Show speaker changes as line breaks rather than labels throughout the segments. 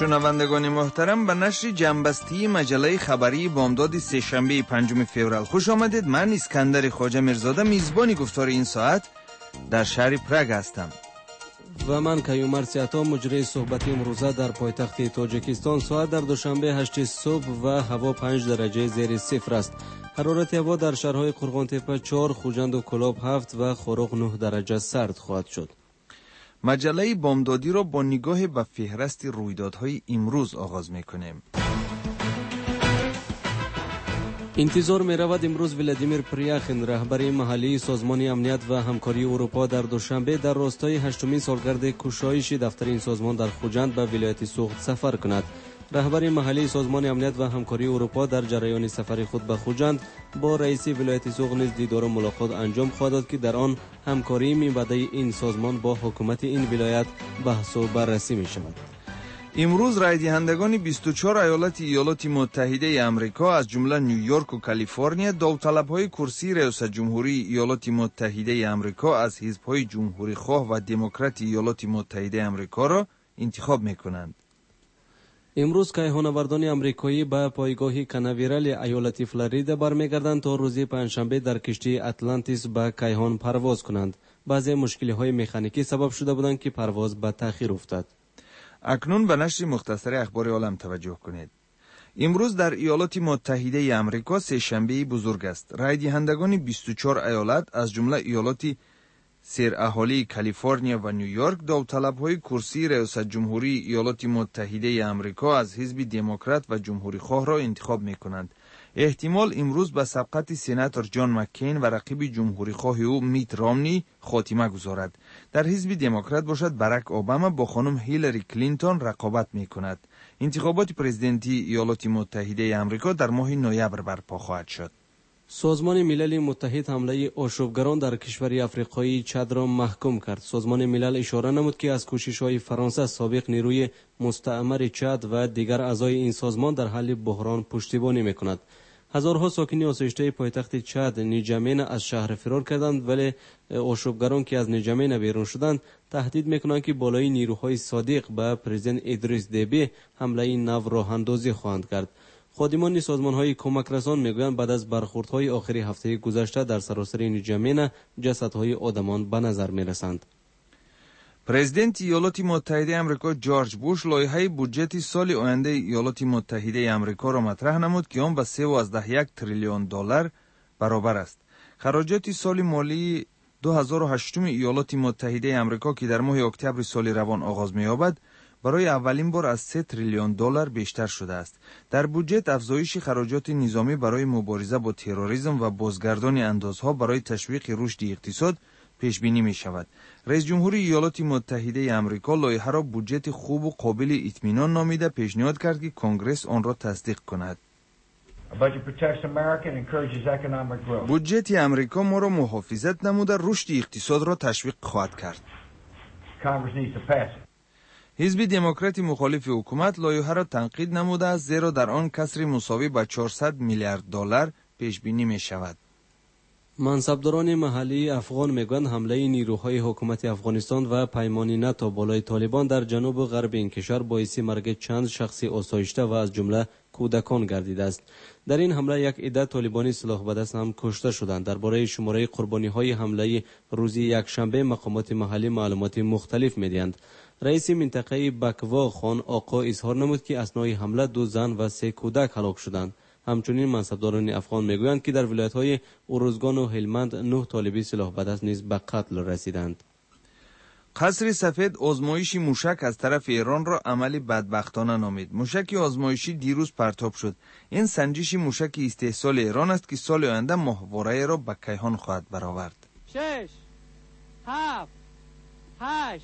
شنوندگان محترم، به نشر جنبستی مجله خبری بامداد سه‌شنبه 5 فوریه خوش آمدید. من اسکندر خواجه میرزاده میزبان گفتار این ساعت در شهر پراگ هستم
و من کیومرث عطا مجری صحبت امروزه در پایتخت تاجیکستان. ساعت در دوشنبه 8 صبح و هوا 5 درجه زیر صفر است. حرارت هوا در شهرهای قرغانتپه 4، خوجند و کلاب 7 و خروق 9 درجه سرد خواهد شد.
مجله بامدادی را با نگاه به فهرست رویدادهای امروز آغاز میکنیم.
انتظار می رود امروز ولادیمیر پریاخین رهبر محلی سازمان امنیت و همکاری اروپا در دوشنبه در راستای 8مین سالگرد کشایش دفتر این سازمان در خوجند به ولایت سوخت سفر کند. رهبر محلی سازمان امنیت و همکاری اروپا در جریان سفر خود به خوجند با رئیس ولایت سوخت نیز دیدار و ملاقات انجام خواهد داد که در آن همکاری میانبرده این سازمان با حکومت این ولایت بحث و بررسی می شود.
امروز رای دهندگان 24 ایالات متحده آمریکا از جمله نیویورک و کالیفرنیا داوطلب‌های کرسی ریاست جمهوری ایالات متحده آمریکا از حزب‌های جمهوری خواه و دموکرات ایالات متحده آمریکا را انتخاب می‌کنند.
امروز کیهانوردان آمریکایی به پایگاه کناویرال ایالت فلوریدا برمیگردند تا روز پنجشنبه در کشتی اتلانتیس به کیهان پرواز کنند. بعضی مشکل‌های مکانیکی سبب شده بودند که پرواز به تأخیر افتاد.
اکنون به نشر مختصر اخبار عالم توجه کنید. امروز در ایالات متحده آمریکا سه‌شنبه بزرگ است. رای دهندگان 24 ایالت از جمله ایالات سراحالی کالیفرنیا و نیویورک داوطلب‌های کرسی ریاست جمهوری ایالات متحده آمریکا از حزب دموکرات و جمهوری خواه را انتخاب می‌کنند. احتمال امروز به سبقت سناتور جان مکین و رقیب جمهوری خواه او میت رامنی خاتمه گذارد. در حزب دموکرات باشد باراک اوباما با خانم هیلاری کلینتون رقابت می‌کند. انتخابات پرزیدنتی ایالات متحده آمریکا در ماه نوامبر برپا خواهد شد.
سازمان ملل متحد حمله آشوبگران در کشور افریقایی چاد را محکوم کرد. سازمان ملل اشاره نمود که از کوشش‌های فرانسه سابق نیروی مستعمر چاد و دیگر اعضای این سازمان در حل بحران پشتیبانی می‌کند. هزارها ساکن آسایشته پایتخت چاد نیجامین از شهر فرار کردند، ولی آشوبگران که از نیجامین بیرون شدند تهدید می‌کنند که بالای نیروهای صادق به پرزیدنت ادریس دیبی حمله نو راه اندازی خواهند کرد. خادمان سازمان‌های کمک رسان میگویند بعد از برخوردهای آخری هفته گذشته در سراسر نیجامین جسدهای آدمان به نظر می‌رسند.
پرزیدنت ایالات متحده آمریکا جورج بوش لایحه بودجت سال آینده ایالات متحده آمریکا را مطرح نمود که آن به 3.1 تریلیون دلار برابر است. خراجات سال مالی 2008 ایالات متحده آمریکا که در ماه اکتبر سال روان آغاز می‌یابد برای اولین بار از 3 تریلیون دلار بیشتر شده است. در بودجت افزایش خراجات نظامی برای مبارزه با تروریسم و بازگردانی اندازها برای تشویق رشد اقتصاد پیش بینی می شود. رئیس جمهور ایالات متحده آمریکا لایحه را بودجت خوب و قابل اطمینان نامیده پیشنهاد کرد که کنگره آن را تصدیق کند. بودجت آمریکا ما را محافظت نموده رشد اقتصاد را تشویق خواهد کرد. حزب دموکرات مخالف حکومت لایحه را تنقید نموده است زیرا در آن کسری مساوی به 400 میلیارد دلار پیش بینی می شود.
منصبداران محلی افغان میگویند حمله نیروهای حکومت افغانستان و پیمانی ناتو بالای طالبان در جنوب و غرب این کشور باعث مرگ چند شخص آسایشته و از جمله کودکان گردیده است. در این حمله یک عده طالبانی سلاح به دست هم کشته شدند. درباره شماره قربانی‌های حمله روز یکشنبه مقامات محلی معلومات مختلف می‌دهند. رئیس منطقه بکوا خان آقا اظهار نمود که اثنای حمله 2 زن و 3 کودک هلاک شدند. همچنین منصبداران افغان میگویند که در ولایت‌های اروزگان و هلمند 9 طالبی سلاح به دست نیز به قتل رسیدند.
قصر سفید آزمایش موشک از طرف ایران را عملی بدبختانه نامید. موشک آزمایشی دیروز پرتاب شد. این سنجش موشک استحصال ایران است که سال آینده ماهواره را به کیهان خواهد برآورد.
6 7 8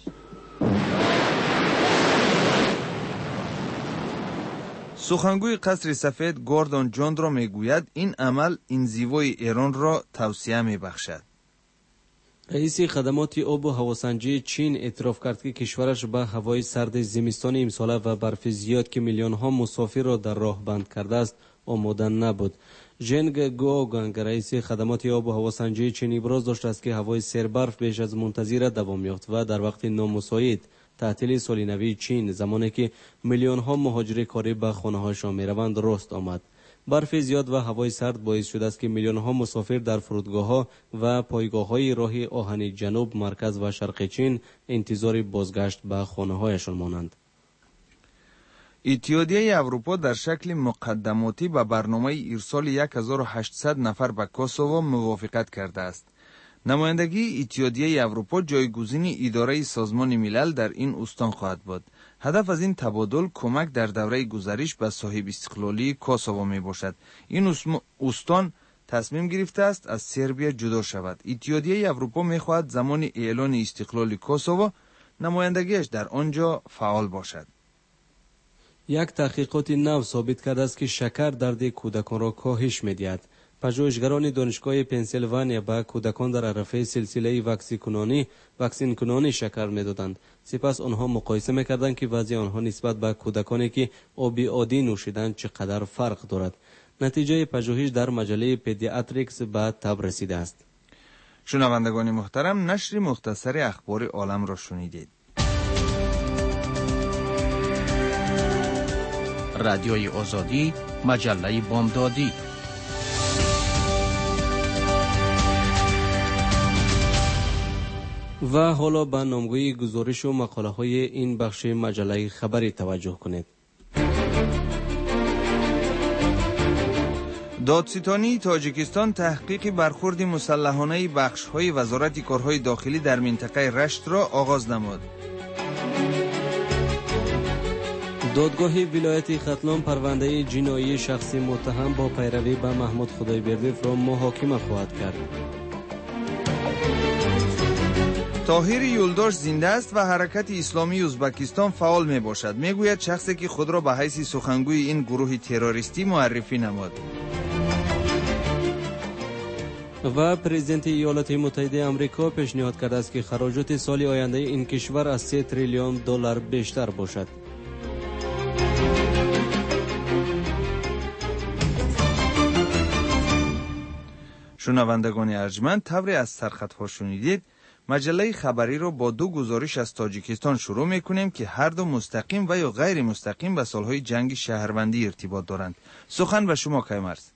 سخنگوی قصر سفید گوردون جوندرو میگوید این عمل انزوای ایران را توسعه میبخشد.
رئیس خدمات آب و هواسنجی چین اعتراف کرد که کشورش به هوای سرد زمستان امساله و برف زیاد که میلیون ها مسافر را در راه بند کرده است آماده نبود. ژنگ گوگانگ رئیس خدمات آب و هواسنجی چین ابراز داشته است که هوای سربرف بیش از منتظره دوام یافت و در وقت نامساعد تعطیل سال نوی چین زمانی که میلیون ها مهاجر کاری به خانه هاشان می روند رست آمد. برف زیاد و هوای سرد باعث شده است که میلیون ها مسافر در فرودگاه ها و پایگاه های راه آهنی جنوب، مرکز و شرق چین انتظار بازگشت به خانه هایشان مانند.
اتحادیه اروپا در شکل مقدماتی به برنامه ارسال 1800 نفر به کوسوو موافقت کرده است. نمایندگی اتحادیه اروپا جایگزین اداره سازمان ملل در این استان خواهد بود. هدف از این تبادل کمک در دوره گذریش به صاحب استقلالی کوسوو می باشد. این استان تصمیم گرفته است از سربیا جدا شود. اتحادیه اروپا می خواهد زمان اعلان استقلال کوسوو نمایندگیش در آنجا فعال باشد.
یک تحقیقات نو ثابت کرده است که شکر درد کودکان را کاهش می‌دهد. پژوهشگران دانشگاه پنسیلوانیا به کودکان در عرفه سلسله واکسین کنانی شکر می‌دادند. سپس آنها مقایسه می‌کردند که وضع آنها نسبت به کودکانی که آب عادی نوشیدند چقدر فرق دارد. نتیجه پژوهش در مجله پدیاتریکس به تب رسیده است.
شنوندگان محترم، نشر مختصر اخبار عالم را شنیدید.
رادیوی آزادی، مجله بامدادی.
و حالا به نامگوی گزارش و مقاله های این بخش مجله خبری توجه کنید.
دادستانی تاجیکستان تحقیق برخورد مسلحانه بخش‌های وزارت کارهای داخلی در منطقه رشت را آغاز نمود.
دادگاه ولایت ختلان پرونده جنایی شخصی متهم با پیروی به محمود خدایبردیف را محاکمه خواهد کرد.
طاهر یولداش زنده است و حرکت اسلامی ازبکستان فعال می باشد. می گوید شخصی که خود را به حیث سخنگوی این گروه تروریستی معرفی نمود.
و پرزیدنت ایالات متحده آمریکا پیشنهاد کرده است که خراجات سال آینده این کشور از 3 تریلیون دلار بیشتر باشد.
شنوندگان ارجمند، طوری از سرخطها شنیدید. مجله خبری را با دو گزارش از تاجیکستان شروع می‌کنیم که هر دو مستقیم و یا غیر مستقیم به سالهای جنگ شهروندی ارتباط دارند. سخن به شما کیمرز.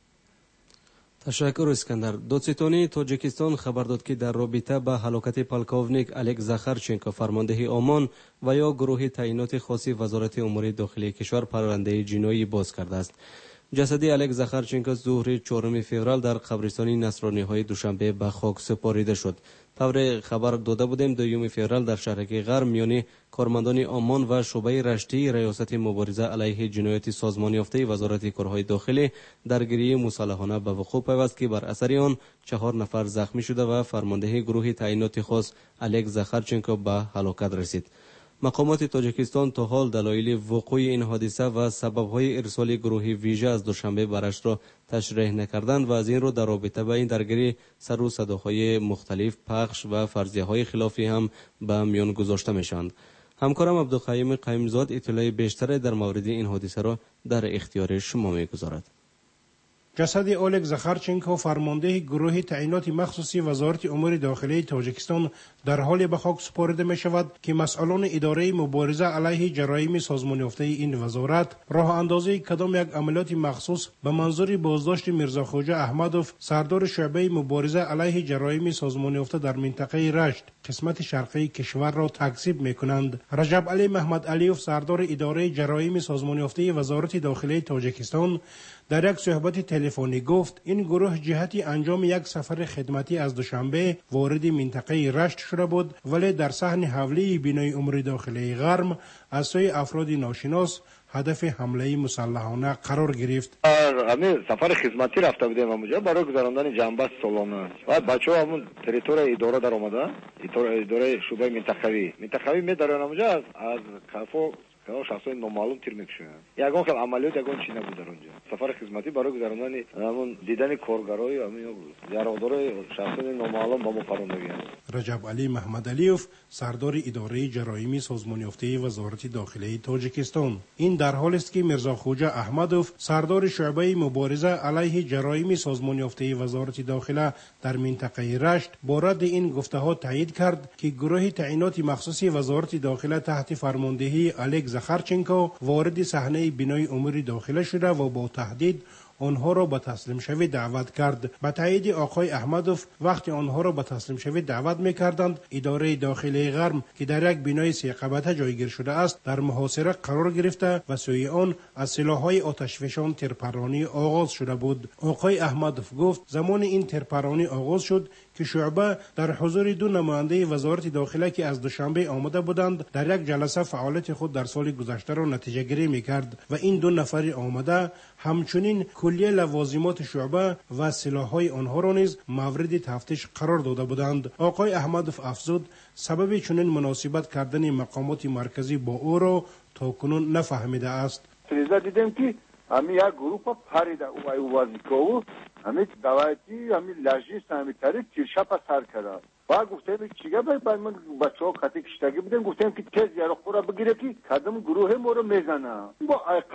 تشکر اسکندر. دادستانی تاجیکستان خبر داد که در رابطه با هلاکت پالکوونیک الک زاخارچنکو فرمانده آمان و یا گروه تعیینات خاصی وزارت امور داخلی کشور پرونده جنایی باز کرده است. جسد الک زاخارچنکو ظهر 4 فوریه در قبرستان نصرانی‌های دوشنبه به خاک سپاریده شد. طور خبر داده بودیم 2 فوریه در شهرک غرب میان کارمندان آمان و شعبه رشتی ریاست مبارزه علیه جنایات سازمان یافته وزارت کارهای داخلی درگیری مسلحانه به وقوع پیوست که بر اثر آن 4 نفر زخمی شده و فرمانده گروه تعیینات خاص الک زاخارچنکو به هلاکت رسید. مقامات تاجیکستان تا حال دلایل وقوع این حادثه و سبب‌های ارسال گروه ویژه از دوشنبه برش را تشریح نکردند و از این رو در رابطه با این درگیری سر و صداهای مختلف پخش و فرضیه‌های خلافی هم به میان گذاشته میشوند. همکارم عبدالقیوم قیمزاد اطلاع بیشتر در مورد این حادثه را در اختیار شما می‌گذارد.
جسد اولگ زاخارچنکو فرمانده گروه تعیینات مخصوصی وزارت امور داخلی تاجیکستان در حال به خاک سپرده می شود که مسئولان اداره مبارزه علیه جرایم سازمان یافته این وزارت راه اندازی کدام یک عملیات مخصوص به منظور بازداشت میرزا خوجا احمدوف سردار شعبه مبارزه علیه جرایم سازمان یافته در منطقه رشت قسمت شرقی کشور را تکذیب می کنند. رجب علی محمد علیوف سردار اداره جرایم سازمان یافته وزارت داخلی تاجیکستان در یک صحبت تلفنی گفت این گروه جهت انجام یک سفر خدمتی از دوشنبه وارد منطقه رشت شده بود، ولی در صحن حوله بینای امور داخلی غرم از سوی افراد ناشناس هدف حمله مسلحانه قرار گرفت.
همین سفر خدمتی رفته بودیم اونجا برای گذراندن جنبش سالانه. بعد بچه‌ها همون تریتوری اداره در اومده، اداره شعبه منطقوی می‌دارن اونجا از کافو که شخصای نامعلوم تیر میکشن. یگان که عملیات یگان چی نبود در اونجا. سفر خدمتی برای گذراندن همون دیدن کارگرای همین یارادار شخصای نامعلوم با ما پروندگی.
رجب علی محمد علیوف سردار اداره جرایم سازمان یافته وزارت داخله تاجیکستان. این در حالی است که میرزا خوجا احمدوف سردار شعبه مبارزه علیه جرایم سازمان یافته وزارت داخله در منطقه رشت با رد این گفته‌ها تایید کرد که گروه تعیینات مخصوصی وزارت داخله تحت فرماندهی الک زخارچنکو وارد صحنه بینای امور داخله شده و با تهدید آنها را به تسلیم شوی دعوت کرد. به تایید آقای احمدوف وقتی آنها را به تسلیم شوی دعوت می‌کردند، اداره داخلی غرم که در یک بینای 3 قبته جایگیر شده است در محاصره قرار گرفته و سوی آن از سلاح‌های آتشفشان تیرپرانی آغاز شده بود. آقای احمدوف گفت زمان این تیرپرانی آغاز شد که شعبه در حضور 2 نماینده وزارت داخله که از دوشنبه آمده بودند در یک جلسه فعالیت خود در سال گذشته را نتیجه گیری می‌کرد و این 2 نفر آمده همچنین کلیه لوازمات شعبه و سلاح‌های آنها را نیز مورد تفتیش قرار داده بودند. آقای احمدوف افزود سبب چنین مناسبت کردن مقامات مرکزی با او را تاکنون نفهمیده است.
دیدم که همین یک گروه پریده او وازیکو همین دعوتی همین لجیست همین طریق تیرشپ سر کرد. با گفتم چیگه بعد من بچه‌ها خطی کشتگی بودن گفتم که تز یارو خورا بگیره که کدام گروه ما رو میزنه با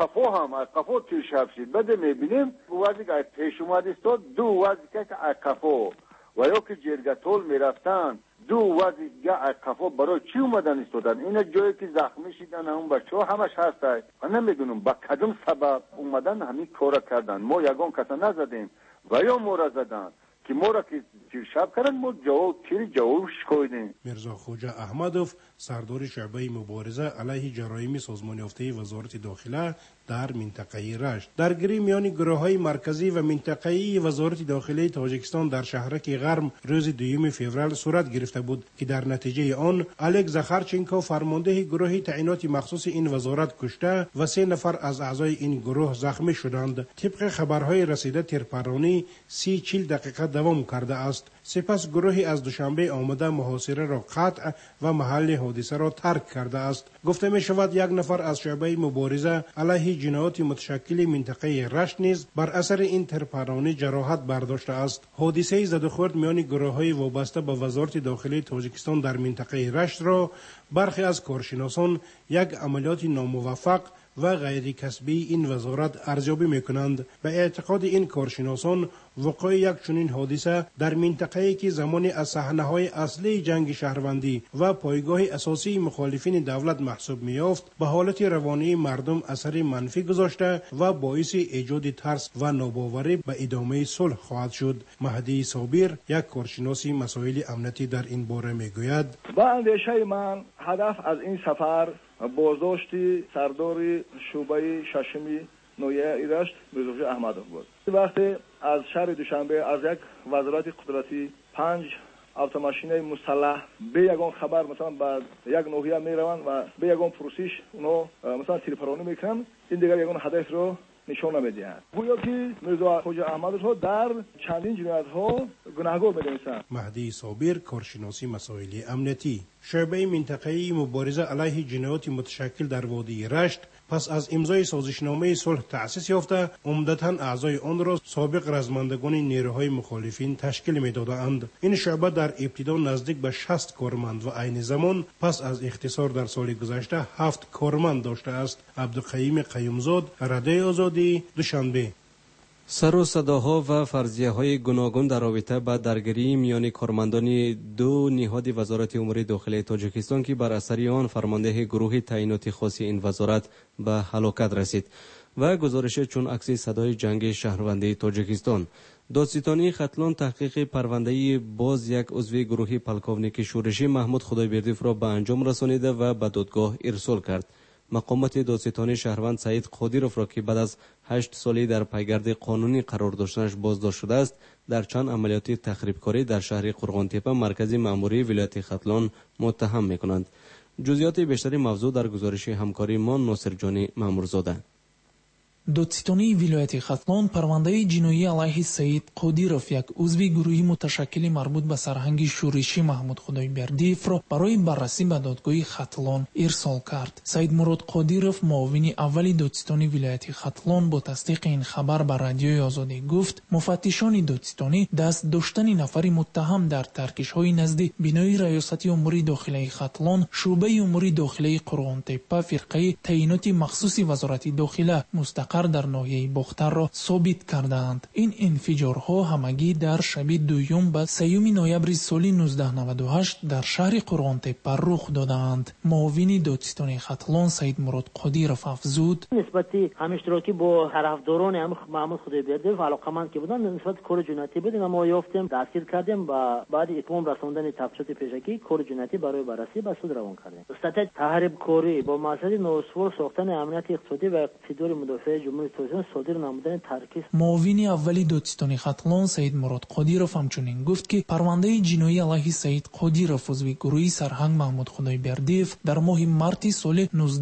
قفا تیرشپ شد. بعد میبینیم وازی که پیش اومد است 2 وازی که قفا و یا که جرگتول میرفتن 2 وازی که قفا برای چی اومدن استادن اینا جایی که زخمی شدن اون بچه‌ها همش هست. من نمیدونم با کدام سبب اومدن همین کارا کردن. ما یگان کسا نزدیم و یا ما را زدن که ما را که تیرشب کردن ما جوابش کویدیم.
میرزا خوجا احمدوف سردار شعبه مبارزه علیه جرایم سازمان یافته وزارت داخله در منطقه رشت درگیری میان گروه‌های مرکزی و منطقه‌ای وزارت داخله تاجیکستان در شهرک غرم روز 2 فوریه صورت گرفته بود که در نتیجه آن الک زخارچنکو فرمانده گروه تعیینات مخصوص این وزارت کشته و 3 نفر از اعضای این گروه زخمی شدند. طبق خبرهای رسیده تیرپرانی 30-40 دقیقه دوام کرده است. سپس گروهی از دوشنبه آمده محاصره را قطع و محل حادثه را ترک کرده است. گفته می شود 1 نفر از شعبه مبارزه علیه جنایات متشکل منطقه رشت نیز بر اثر این تیرپرانی جراحت برداشته است. حادثه زد و خورد میان گروه‌های وابسته به وزارت داخله تاجیکستان در منطقه رشت را برخی از کارشناسان یک عملیات ناموفق و غیر کسبی این وزارت ارزیابی میکنند. به اعتقاد این کارشناسان وقوع یک چنین حادثه در منطقه‌ای که زمانی از صحنه‌های اصلی جنگ شهروندی و پایگاه اساسی مخالفین دولت محسوب می‌یافت به حالت روانی مردم اثر منفی گذاشته و باعث ایجاد ترس و ناباوری به ادامه صلح خواهد شد. مهدی صابر یک کارشناس مسائل امنیتی در این باره میگوید
با اندیشه من هدف از این سفر بازداشت سردار شعبه ششمی نویه رشت میرزا احمدوف بود. وقتی از شهر دوشنبه از یک وزارت قدرتی 5 اتوماشین مسلح به یگان خبر مثلا به یک نوحیه میروند و به یگان پروسیش اونو مثلا تیرپرانی میکنن، این دیگر یگان هدف رو نشون نمیدهند. گویا که میرزا خوجا احمدوف در چندین جنایت ها گناهکار میدونستند.
مهدی صابر کارشناسی مسائل امنیتی شعبه منطقه‌ای مبارزه علیه جنایات متشکل در وادی رشت پس از امضای سازشنامه صلح تأسیس یافته عمدتاً اعضای آن را سابق رزمندگان نیروهای مخالفین تشکیل می‌دادند. این شعبه در ابتدا نزدیک به 60 کارمند و عین زمان پس از اختصار در سال گذشته 7 کارمند داشته است. عبدالقیوم قیومزاد، رادیوی آزادی، دوشنبه.
سر و صداها و فرضیه‌های گوناگون در رابطه با درگیری میان کارمندان 2 نهاد وزارت امور داخلی تاجیکستان که بر اثر آن فرمانده گروه تعیینات خاص این وزارت به هلاکت رسید و گزارش چون عکس صدای جنگ شهروندی تاجیکستان. دادستانی ختلان تحقیق پرونده باز یک عضو گروه پلکاونیک شورشی محمود خدایبردیف را به انجام رسانیده و به دادگاه ارسال کرد. مقامات دادستان شهروند سعید قادیروف را که بعد از 8 سالی در پیگرد قانونی قرار داشتنش بازداشت شده است در چند عملیات تخریبکاری در شهر قرغانتپه مرکز مأموری ولایت ختلان متهم می‌کنند. جزئیات بیشتری موضوع در گزارش همکاری ما ناصر جانی مامورزاده.
دادستانی ولایت ختلان پرونده جنایی علیه سید قادیروف یک عضو گروه متشکل مربوط به سرهنگ شورشی محمود خدایبردیف را برای بررسی به دادگاه ختلان ارسال کرد. سید مراد قادیروف معاون اول دادستانی ولایت ختلان با تصدیق این خبر به رادیوی آزادی گفت مفتشان دادستانی دست داشتن نفر متهم در ترکش‌های نزد بینای ریاست امور داخلی ختلان شعبه امور داخلی قرغان تپه فرقه تعیینات مخصوص وزارت داخله مستقر در ناحیه باختر را ثابت کردند. این انفجارها همگی در شب دوم به 3 نوامبر سال 1998 در شهر قرغان تپه رخ دادند. معاون دادستانی ختلان سید مراد قادیروف افزود
نسبتی هماشتراکی با طرفداران محمود خدایبردیف علاقمند که بودند نسبت کار جنایتی بودیم و ما یافتیم دستگیر کردیم و بعد اتمام رساندن تفتیشات پیشکی کار جنایتی برای بررسی به سود روان کردیم. سطح تحریب کاری با مقصد نوسفور ساختن امنیت اقتصادی و اقتدار مدافع جمهوری اسلامی صادر نمودن ترکیب.
معاون اولی دادستانی ختلان سید مراد قادیروف همچنین گفت که پرونده جنایی علیه سید قادیروف عضو گروه سرهنگ محمود خدایبردیف در ماه مارس سال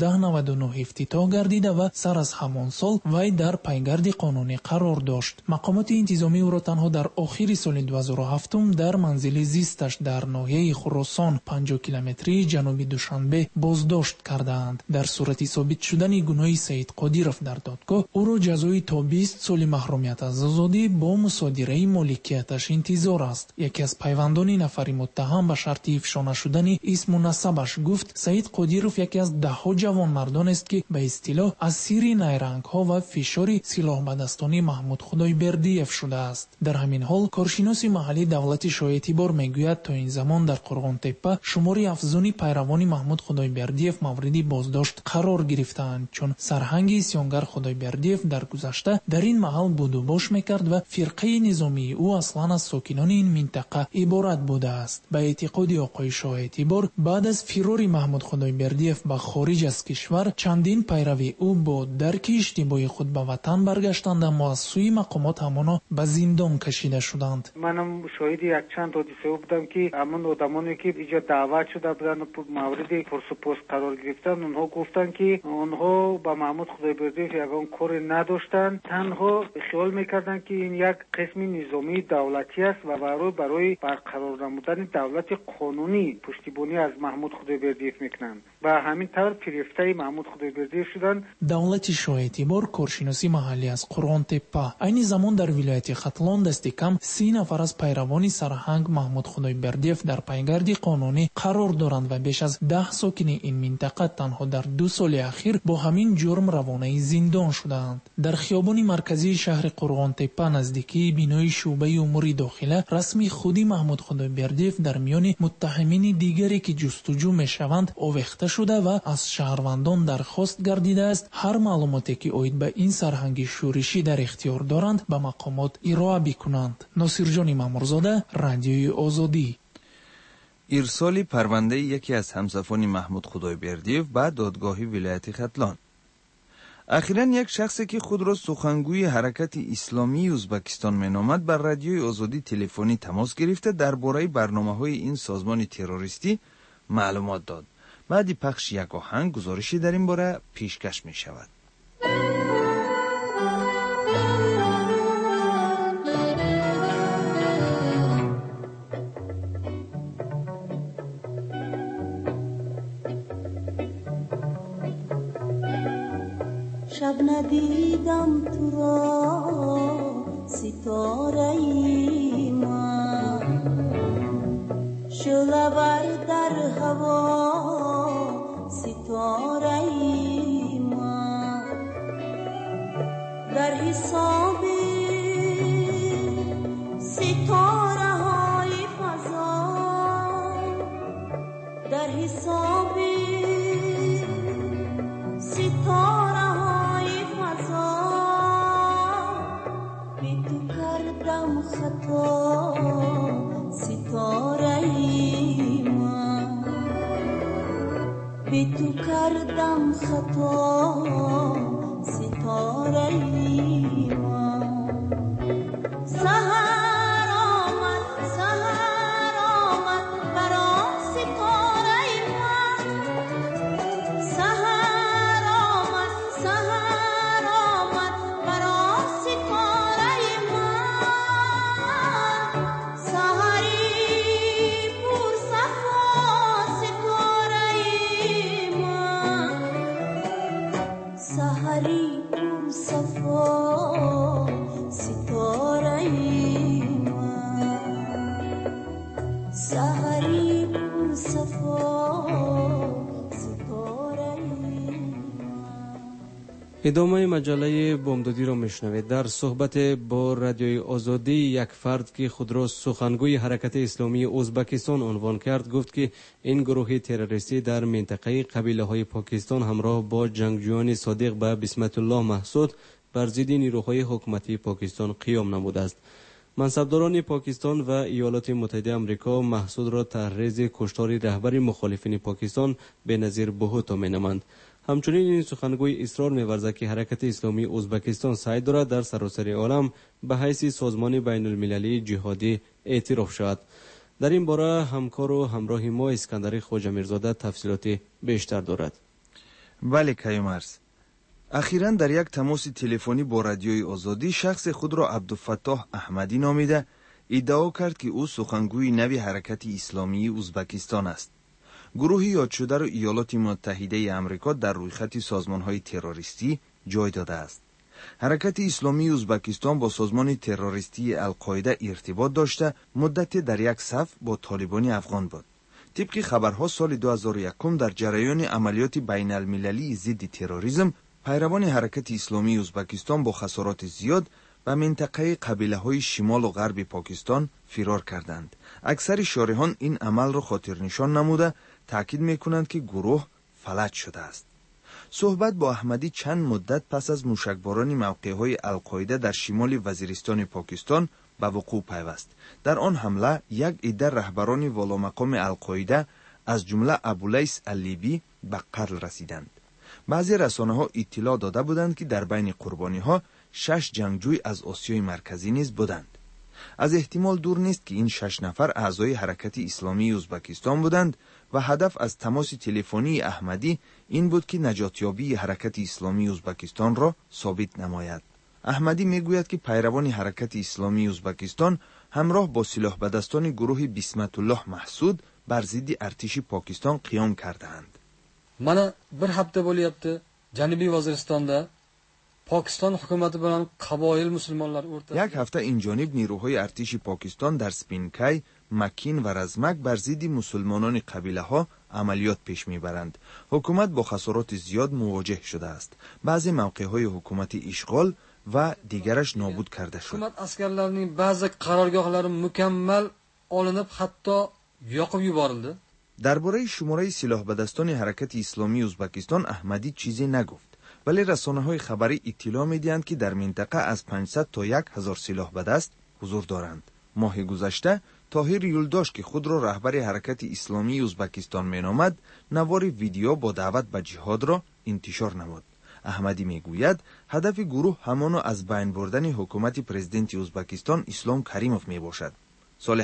1999 افتتاح گردیده و سر از همان سال وی در پیگرد قانونی قرار داشت. مقامات انتظامی او را تنها در آخر سال 2007 در منزل زیستش در ناحیه خراسان 50 کیلومتری جنوب دوشنبه بازداشت کردند. در صورت ثابت شدن گناه سید قادیروف در دادگاه او را جزای تا 20 سال محرومیت از آزادی با مصادره مالکیتش انتظار است. یکی از پیوندان نفر متهم به شرط افشا نشدن اسم و نسبش گفت سید قادیروف یکی از 10 جوان مردان است که به اصطلاح اسیر نیرنگ ها و فشار سلاح به دستان محمود خدایبردیف شده است. در همین حال کارشناس محلی دولت شاه اعتبار میگوید تا این زمان در قرغان تپه شمار افزون پیروان محمود خدایبردیف مورد بازداشت قرار گرفتند چون سرهنگ اسیانگر خدایبردیف در گذشته در این محل بود و باش میکرد و فرقه نظامی او اصلا از ساکنان این منطقه عبارت بوده است. به اعتقاد آقای شاه اعتبار بعد از فرار محمود خدایبردیف به خارج از کشور چندین پیروی او با درک اشتباه خود به وطن برگشتند اما از سوی مقامات همانا به زندان کشیده شدند.
منم شاهد یک چند حادثه بودم که همون آدمانی که اینجا دعوت شده بودن و مورد پرس و پوست قرار گرفتن اونها گفتن که اونها با محمود خدایبردیف یگان کار نداشتن، تنها خیال میکردن که این یک قسم نظامی دولتی است و برای برقرار نمودن دولت قانونی پشتیبانی از محمود خدایبردیف میکنند و همین طور پیرفته محمود خدایبردیف شدن.
دولت شاه اعتبار کارشناسی محلی از قرغان تپه این زمان در ولایت ختلان دست کم 30 نفر از پیروان سرهنگ محمود خدایبردیف در پیگرد قانونی قرار دارند و بیش از 10 ساکن این منطقه تنها در 2 سال اخیر با همین جرم روانه زندان شدند. در خیابان مرکزی شهر قرغان تپه نزدیکی بینای شعبه امور داخله رسمی خودی محمود خدایبردیف در میان متهمین دیگری که جستجو میشوند آویخته شده و از شهروندان درخواست گردیده است هر معلوماتی که اوید به این سرهنگ شورشی در اختیار دارند به مقامات ارائه بکنند. ناصرجان مامورزاده، رادیوی آزادی.
ارسال پرونده یکی از همسفران محمود خدایبردیف به دادگاه ولایت ختلان. اخیراً یک شخصی که خود را سخنگوی حرکت اسلامی ازبکستان مینامد بر رادیوی آزادی تلفنی تماس گرفته درباره برنامه‌های این سازمان تروریستی معلومات داد. بعد پخش یک آهنگ گزارشی در این باره پیشکش می شود.
شب ندیدم تو را ستاره ای من شعله‌ور در هوا ستاره ای من در حساب ستاره های فضا در حساب ستاره خطا ستاره ای من به تو کردم خطا ستاره ای من سحر آمد برام ستاره ای من سحر آمد سحری پر صفا ستاره من سحری پر صفا ستاره
ادامه مجله بامدادی را میشنوید. در صحبت با رادیوی آزادی یک فرد که خود را سخنگوی حرکت اسلامی ازبکستان عنوان کرد گفت که این گروه تروریستی در منطقه قبیله های پاکستان همراه با جنگجویان صادق به بسمت الله محسود بر ضد نیروهای حکومتی پاکستان قیام نموده است. منصبداران پاکستان و ایالات متحده آمریکا محسود را تحریض کشتار رهبر مخالفین پاکستان به نظیر بهوتا مینامند. همچنین این سخنگوی اصرار می‌ورزد که حرکت اسلامی ازبکستان سعی دارد در سراسر عالم به حیث سازمان بین المللی جهادی اعتراف شود. در این باره همکار و همراه ما اسکندر خواجه میرزاده تفصیلات بیشتر دارد.
بله کیومرز، اخیراً در یک تماس تلفنی با رادیوی آزادی شخص خود را عبدالفتاح احمدی نامیده ادعا کرد که او سخنگوی نوی حرکت اسلامی ازبکستان است. گروهی یاد شده را ایالات متحده آمریکا در رویخط سازمان‌های تروریستی جای داده است. حرکت اسلامی ازبکستان با سازمان تروریستی القاعده ارتباط داشته مدت در یک صف با طالبان افغان بود. طبق خبرها سال 2001 در جریان عملیات بین المللی ضد تروریسم پیروان حرکت اسلامی ازبکستان با خسارات زیاد به منطقه قبیله‌های شمال و غرب پاکستان فرار کردند. اکثر شارحان این عمل را خاطر نشان نموده تاکید میکنند که گروه فلج شده است. صحبت با احمدی چند مدت پس از موشکباران موقعهای القاعده در شمال وزیرستان پاکستان به وقوع پیوست. در آن حمله یک عده رهبران والامقام القاعده از جمله ابولیس اللیبی به قتل رسیدند. بعضی رسانه‌ها اطلاع داده بودند که در بین قربانی‌ها 6 جنگجوی از آسیای مرکزی نیز بودند. از احتمال دور نیست که این 6 نفر اعضای حرکت اسلامی ازبکستان بودند و هدف از تماس تلفنی احمدی این بود که نجاتیابی حرکت اسلامی ازبکستان را ثابت نماید. احمدی میگوید که پیروان حرکت اسلامی ازبکستان همراه با سلاح به دستان گروه بسمت الله محسود بر ضد ارتش پاکستان قیام کردند.
من bir hafta bo'lyapti Janubiy Vaziristonda پاکستان حکومت bilan qaboil musulmonlar o'rtasida
یک هفته این جانب نیروهای ارتش پاکستان در سپینکای، مکین و رزمک بر ضد مسلمانان قبیله ها عملیات پیش میبرند. حکومت با خسارات زیاد مواجه شده است. بعضی موقعهای حکومت اشغال و دیگرش نابود کرده شد.
حکومت askarlarining ba'zi qarorgohlari mukammal olinib hatto yoqib yuborildi.
درباره شماره سلاح به دستان حرکت اسلامی ازبکستان احمدی چیزی نگفت، ولی رسانه‌های خبری اطلاع می‌دهند که در منطقه از 500 تا 1000 سلاح به دست حضور دارند. ماه گذشته طاهر یلداش که خود را رهبر حرکت اسلامی ازبکستان مینامد، نوار ویدیو با دعوت به جهاد را انتشار نمود. احمدی میگوید هدف گروه همان از بین بردن حکومت پرزیدنت ازبکستان اسلام کریموف میباشد. سال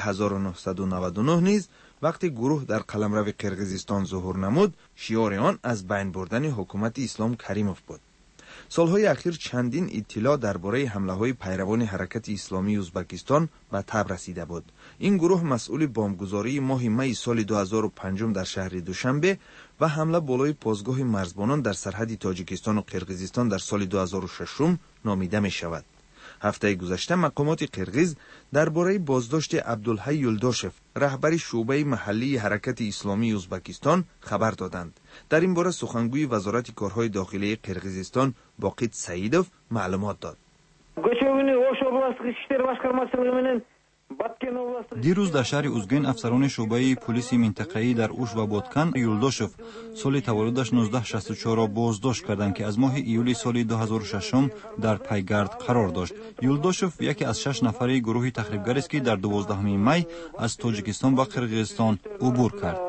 1999 نیز وقتی گروه در قلمرو قرقیزستان ظهور نمود، شعار آن از بین بردن حکومت اسلام کریموف بود. سالهای اخیر چندین اطلاع درباره حمله‌های پیروان حرکت اسلامی ازبکستان به تب رسیده بود. این گروه مسئول بمبگذاری ماه می سال 2005 در شهر دوشنبه و حمله بالای پاسگاه مرزبانان در سرحد تاجیکستان و قرقیزستان در سال 2006 نامیده می شود. هفته گذشته مقامات قرقیز درباره بازداشت عبدالحی یلداشف، رهبر شعبه محلی حرکت اسلامی ازبکستان، خبر دادند. در این باره سخنگوی وزارت کارهای داخلی قرقیزستان باقیت سعیدوف معلومات داد.
دیروز در شهر اوزگین افسران شعبه پلیس منطقه‌ای در اوش و بادکن یلداشف سال تولدش 1964 را بازداشت کردند که از ماه ایولی سال 2006 در پایگرد قرار داشت. یلداشف یکی از 6 نفره گروه تخریبگر است که در 12 می از تاجیکستان و قرقیزستان عبور کرد.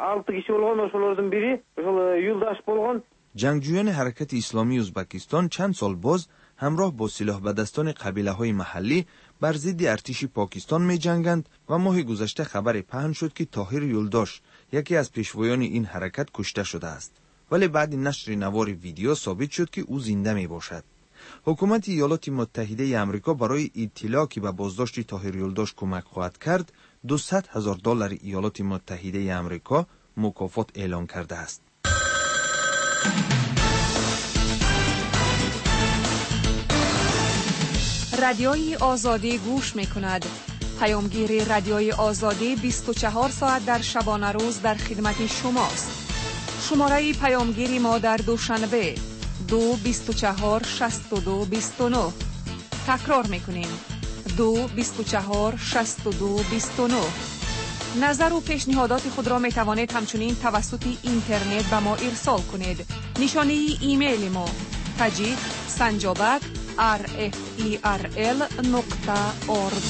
جنگجویان حرکت اسلامی ازبکستان چند سال باز همراه با سلاح به دستان قبیله‌های محلی بر ضد ارتش پاکستان می جنگند و ماه گذشته خبر پهن شد که طاهر یلداش، یکی از پیشوایان این حرکت، کشته شده است. ولی بعد نشر نوار ویدیو ثابت شد که او زنده می باشد. حکومت ایالات متحده آمریکا برای اطلاع که به بازداشت طاهر یلداش کمک خواهد کرد $200,000 ایالات متحده آمریکا مکافات اعلام کرده است.
رادیوی آزادی گوش می‌کند. پیامگیر رادیوی آزادی 24 ساعت در شبانه روز در خدمت شماست. شماره پیامگیری ما در دوشنبه 224 62 29. تکرار می‌کنیم 224 62 29. نظر و پیشنهادات خود را می توانید همچنین توسط اینترنت به ما ارسال کنید. نشانه ایمیل ما tajik@rferl.org.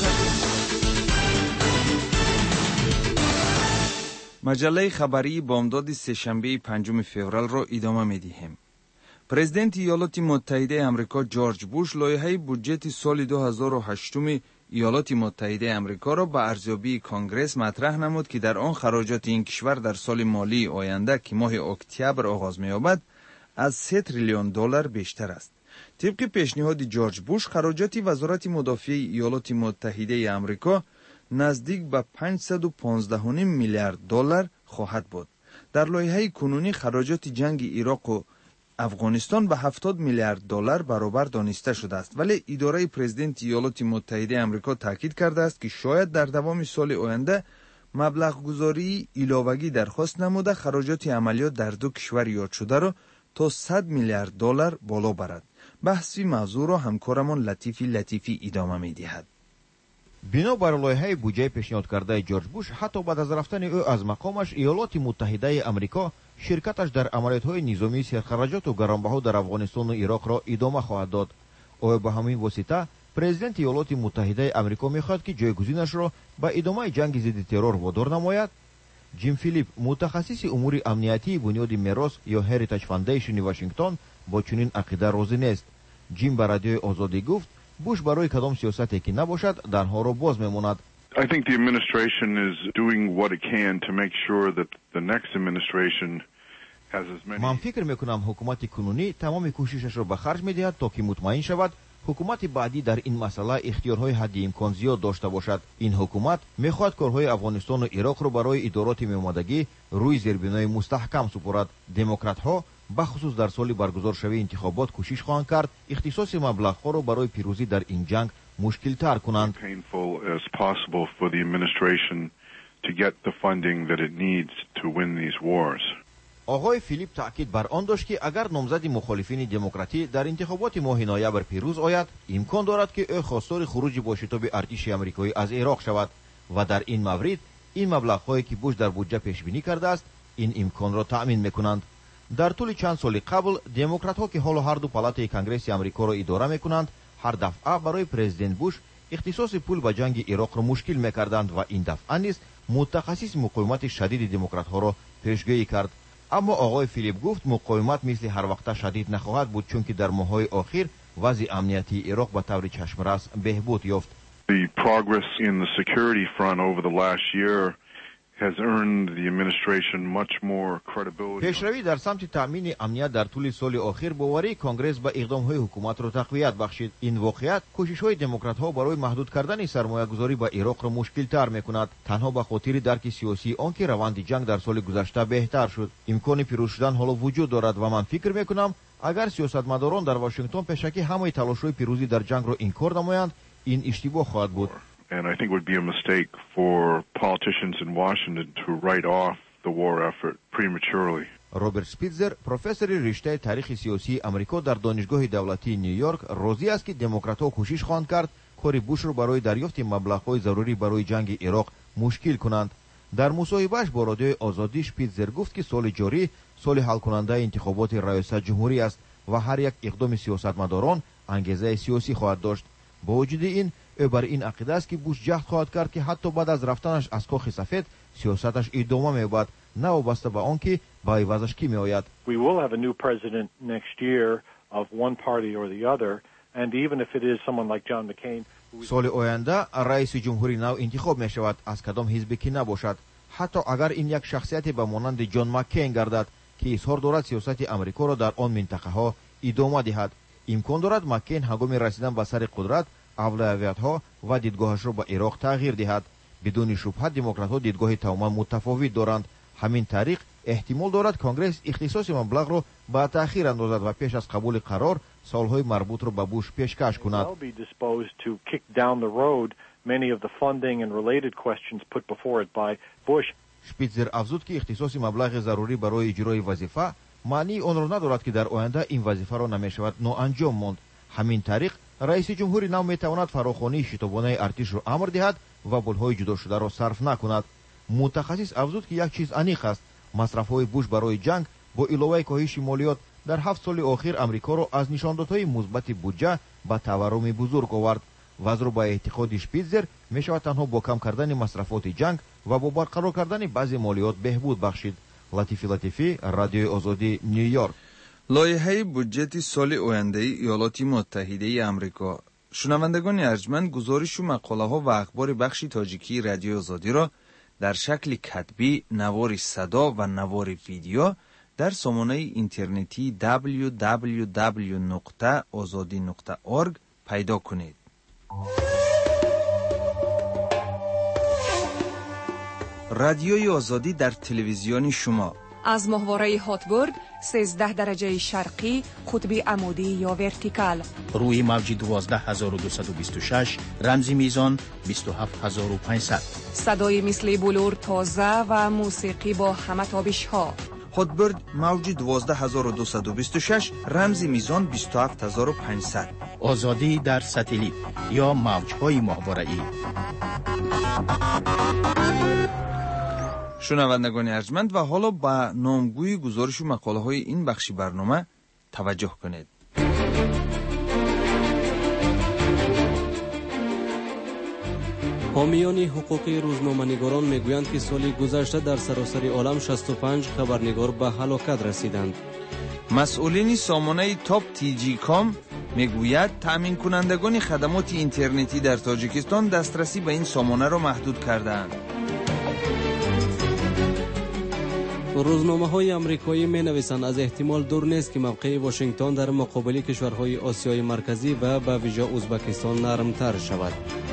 مجله خبری بامداد سه‌شنبه 5 فوریه را ادامه می‌دهیم. پرزیدنت ایالات متحده آمریکا جورج بوش لایحه بودجه سال 2008 ایالات متحده آمریکا را به ارزیابی کانگرس مطرح نمود که در آن خراجات این کشور در سال مالی آینده که ماه اکتبر آغاز می‌یابد از 3 تریلیون دلار بیشتر است. طبق پیشنهاد جورج بوش خراجات وزارت مدافع ایالات متحده آمریکا نزدیک به 515 میلیارد دلار خواهد بود. در لایحه کنونی خراجات جنگ عراق و افغانستان به 70 میلیارد دلار برابر دانسته شده است، ولی اداره پرزیدنت ایالات متحده آمریکا تاکید کرده است که شاید در دوام سال آینده مبلغ گذاری علاوه‌ای درخواست نموده خراجات عملیات در دو کشور یاد شده را تا 100 میلیارد دلار بالا برد. بحث موضوع را همکارمان لطیفی ادامه می‌دهد.
بنابر لایحه بودجه پیشنهاد کرده جورج بوش، حتی بعد از رفتن او از مقامش، ایالات متحده آمریکا شرکتش در عملیات‌های نظامی سرخراجات و گرانبها در افغانستان و عراق را ادامه خواهد داد. او به همین واسطه پرزیدنت ایالات متحده آمریکا می‌خواهد که جایگزینش را به ادامه جنگ ضد ترور وادار نماید. جیم فیلیپ، متخصص امور امنیتی بنیاد میراث یا هریتاج فاندیشن واشنگتن، با چنین عقیده راضی نیست. جیم به رادیوی آزادی گفت بوش برای کدام سیاستی که نباشد درها را باز میماند.
I think the administration is doing what it can to make sure that the next administration has as many.
من فکر میکنم حکومت کنونی تمام کوششش را به خرج میدهد تا که مطمئن شود حکومت بعدی در این مسئله اختیارهای حد امکان زیاد داشته باشد. این حکومت میخواهد کارهای افغانستان و عراق را برای ادارات میآمدگی روی زیربنای مستحکم سپارد. دموکرات ها بخصوص در سال برگزار شوی انتخابات کوشش خواهند کرد اختصاص مبلغ‌ها را برای پیروزی در این جنگ مشکل تر کنند. آقای فیلیپ تاکید بر آن داشت که اگر نامزد مخالفین دموکراتی در انتخابات ماه نوامبر پیروز آید، امکان دارد که او خواستار خروج با شتاب ارتش آمریکایی از عراق شود و در این مورد این مبلغ‌هایی که بوش در بودجه پیش بینی کرده است این امکان را تأمین میکنند. در طول چند سال قبل دموکرات‌ها که حالا هر دو پالات کنگره آمریکا را اداره میکنند هر دفعه برای پرزیدنت بوش اختصاص پول به جنگ عراق را مشکل میکردند و این دفعه نیز متخصص مقاومت شدید دموکرات‌ها را پیشگویی کرد. اما آقای فیلیپ گفت مقاومت مثل هر وقت شدید نخواهد بود چون که در ماه‌های اخیر وضع امنیتی عراق به طور چشم‌رس بهبود یافت.
The progress in the security front over the last year has earned the administration much more credibility.
پیشروی در سمت تامین امنیت در طول سال اخیر باوری کانگرس به اقدام‌های حکومت را تقویت بخشید. این واقعیت کوشش‌های دموکرات‌ها برای محدود کردن سرمایه‌گذاری به عراق را مشکل‌تر می‌کند، تنها به خاطر درک سیاسی آنکه روند جنگ در سال گذشته بهتر شد. امکان پیروز شدن حالا وجود دارد و من فکر می‌کنم اگر سیاستمداران در واشنگتن پیشکی همه تلاش‌های پیروزی در جنگ را انکار نمایند این اشتباه خواهد بود.
And I think it would be a mistake for politicians in Washington to write off the war effort prematurely.
روبرت سپیتزر، پروفسور رشته تاریخ سیاسی آمریکا در دانشگاه دولتی نیویورک، راضی است که دموکرات‌ها کوشش خواهند کرد کار بوش را برای دریافت مبلغ‌های ضروری برای جنگ عراق مشکل کنند. در مصاحبه‌اش با رادیوی آزادی سپیتزر گفت که سال جاری سال حل کننده انتخابات ریاست جمهوری است و هر یک اقدام سیاستمداران انگیزه سیاسی خواهد داشت. با وجود این او بر این عقیده است که بوش جهد خواهد کرد که حتی بعد از رفتنش از کاخ سفید سیاستش ادامه می‌یابد، نه وابسته به آنکه با عوضش کی میآید.
We will have a new president next year of one party or the other, and even if it is someone like John McCain.
سال آینده رئیس جمهوری نو انتخاب می شود از کدام حزبی که نباشد، حتی اگر این یک شخصیت به مانند جان مکین گردد که اظهار دارد سیاست آمریکا را در آن منطقه ها ادامه دهد. امکان دارد مکین هنگام رسیدن به سر قدرت اولویت‌ها و دیدگاهش را به عراق تغییر دهد. بدون شبهه دموکرات‌ها دیدگاه تماما متفاوت دارند. همین طریق احتمال دارد کنگرس اختصاص مبلغ را با تأخیر اندازد و پیش از قبول قرار سالهای مربوط را به بوش پیشکش کند. شپیتزر افزود که اختصاص مبلغ ضروری برای اجرای وظیفه معنی آن را ندارد که در آینده این وظیفه را نمیشود ناانجام ماند. همین طریق رئیس جمهور نو میتواند فراخوانی شتابانه ارتش را امر دهد و پولهای جدا شده را صرف نکند. متخصص افزود که یک چیز انیق است، مصرف‌های بوش برای جنگ با علاوه کاهش مالیات در 7 سال اخیر امریکا را از نشاندادهای مثبت بودجه به تورم بزرگ آورد. وزیر با اعتقاد شپیتزر میشود تنها با کم کردن مصرفات جنگ و با برقرار کردن بعضی مالیات بهبود بخشید. لطیفی رادیوی آزادی نیویورک.
لایحه بودجت سال آینده ایالات متحده آمریکا. شنوندگان ارجمند، گزارش و مقاله ها و اخبار بخش تاجیکی رادیو آزادی را در شکل کتبی، نوار صدا و نوار ویدیو در سامانه اینترنتی www.azadi.org پیدا کنید. رادیوی آزادی در تلویزیون شما
از ماهواره هاتبرد 13 درجه شرقی قطب عمودی یا ورتیکال،
روی موج 12226 رمزی میزان 27500،
صدای مثل بلور تازه و موسیقی با همه تابش ها.
هاتبرد موج 12226 رمزی میزان 27500.
آزادی در ساتلیت یا موج‌های ماهواره‌ای.
شنوندگان ارجمند، و حالا با نامگوی گزارش و مقاله های این بخشی برنامه توجه کنید.
حامیان حقوقی روزنامه‌نگاران میگویند که سال گذشته در سراسر عالم 65 خبرنگار به هلاکت رسیدند.
مسئولین سامانه تاپ تی جی کام میگوید تامین کنندگان خدمات اینترنتی در تاجیکستان دسترسی به این سامانه را محدود کردند.
روزنامه‌های آمریکایی می‌نویسند از احتمال دور نیست که موقع واشنگتن در مقابل کشورهای آسیای مرکزی و به ویژه ازبکستان نرمتر شود.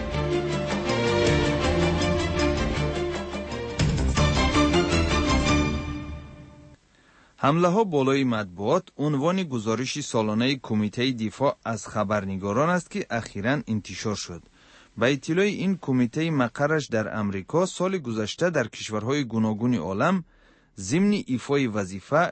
حمله ها بالای مطبوعات عنوان گزارش سالانه کمیته دفاع از خبرنگاران است که اخیراً انتشار شد. به اطلاع این کمیته مقرش در امریکا، سال گذشته در کشورهای گوناگون عالم ضمن ایفای وظیفه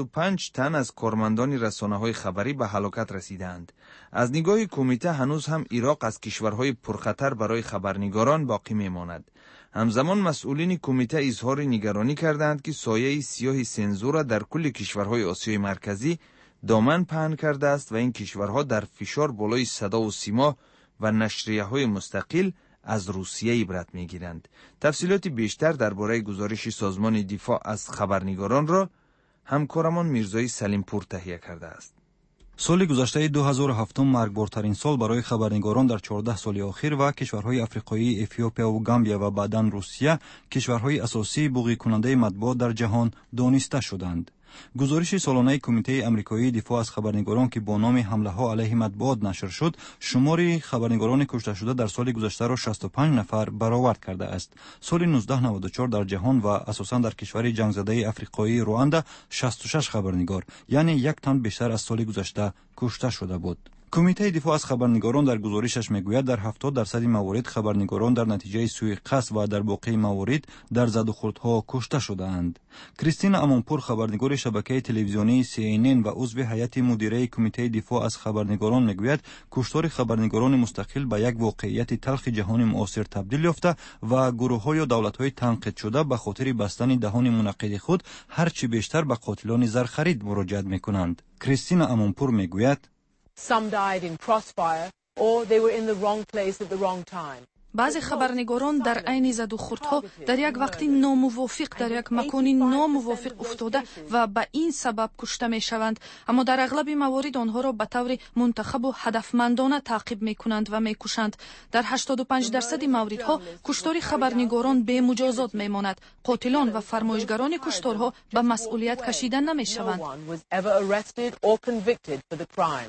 65 تن از کارمندان رسانه‌های خبری به هلاکت رسیدند. از نگاه کمیته هنوز هم عراق از کشورهای پرخطر برای خبرنگاران باقی میماند. همزمان مسئولین کمیته اظهار نگرانی کردند که سایه سیاه سنزور در کل کشورهای آسیای مرکزی دامن پهن کرده است و این کشورها در فشار بالای صدا و سیما و نشریه‌های مستقل از روسیه عبرت می‌گیرند. تفصیلات بیشتر درباره گزارش سازمان دفاع از خبرنگاران را همکارمان میرزای سلیمپور تهیه کرده است.
سال گذشته 2007 مرگبارترین سال برای خبرنگاران در 14 سال اخیر و کشورهای افریقایی افیوپیا و گامبیا و بعداً روسیه کشورهای اساسی بوقی کننده مطبوعات در جهان دانسته شدند. گزارش سالانه کمیته آمریکایی دفاع از خبرنگاران که با نام حمله ها علیه مطبوعات نشر شد، شمار خبرنگاران کشته شده در سال گذشته را 65 نفر برآورد کرده است. سال 1994 در جهان و اساساً در کشور جنگ زده افریقایی رواندا 66 خبرنگار، یعنی 1 تن بیشتر از سال گذشته کشته شده بود. کمیته دفاع از خبرنگاران در گزارشش میگوید در 70% موارد خبرنگاران در نتیجه سوء قصد و در باقی موارد در زد و خوردها کشته شده‌اند. کریستین امونپور، خبرنگار شبکه تلویزیونی CNN و عضو هیئت مدیره کمیته دفاع از خبرنگاران میگوید کشتار خبرنگاران مستقل به یک واقعیت تلخ جهان معاصر تبدیل یافته و گروه‌ها یا دولت‌های تنقید شده به خاطر بستن دهان منعقد خود هرچی بیشتر به قاتلان زرخرید مراجعه می‌کنند. کریستین امونپور میگوید
Some died in crossfire or they were in the wrong place at the wrong time.
بعضی خبرنگاران در عین زد و خوردها در یک وقت ناموافق در یک مکان ناموافق افتاده و به این سبب کشته می شوند، اما در اغلب موارد آنها را به طور منتخب و هدفمندانه تعقیب می کنند و می کشند. در 85% موردها کشتار خبرنگاران به مجازات می ماند. قاتلان و فرمایشگران کشتارها به مسئولیت کشیده نمی شوند.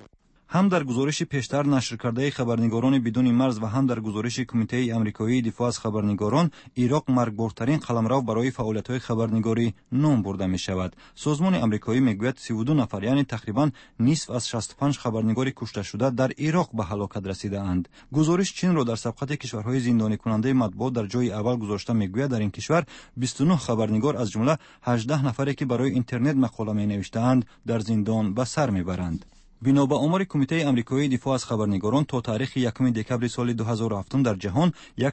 هم در گزارش پیشتر نشر کرده خبرنگاران بدون مرز و هم در گزارش کمیته آمریکایی دفاع از خبرنگاران، عراق مرگبارترین قلمرو برای فعالیت‌های خبرنگاری نام برده می‌شود. سازمان آمریکایی میگوید 32 نفر یعنی تقریباً نصف از 65 خبرنگار کشته شده در عراق به هلاکت رسیده‌اند. گزارش چین را در صفحات کشورهای زندانی کننده مطبوعات در جای اول گذاشته میگوید در این کشور 29 خبرنگار از جمله 18 نفری که برای اینترنت مقاله می‌نوشته‌اند در زندان به سر میبرند. بنا به آمار کمیته آمریکایی دفاع از خبرنگاران تا تاریخ 1 دکبر سال 2007 در جهان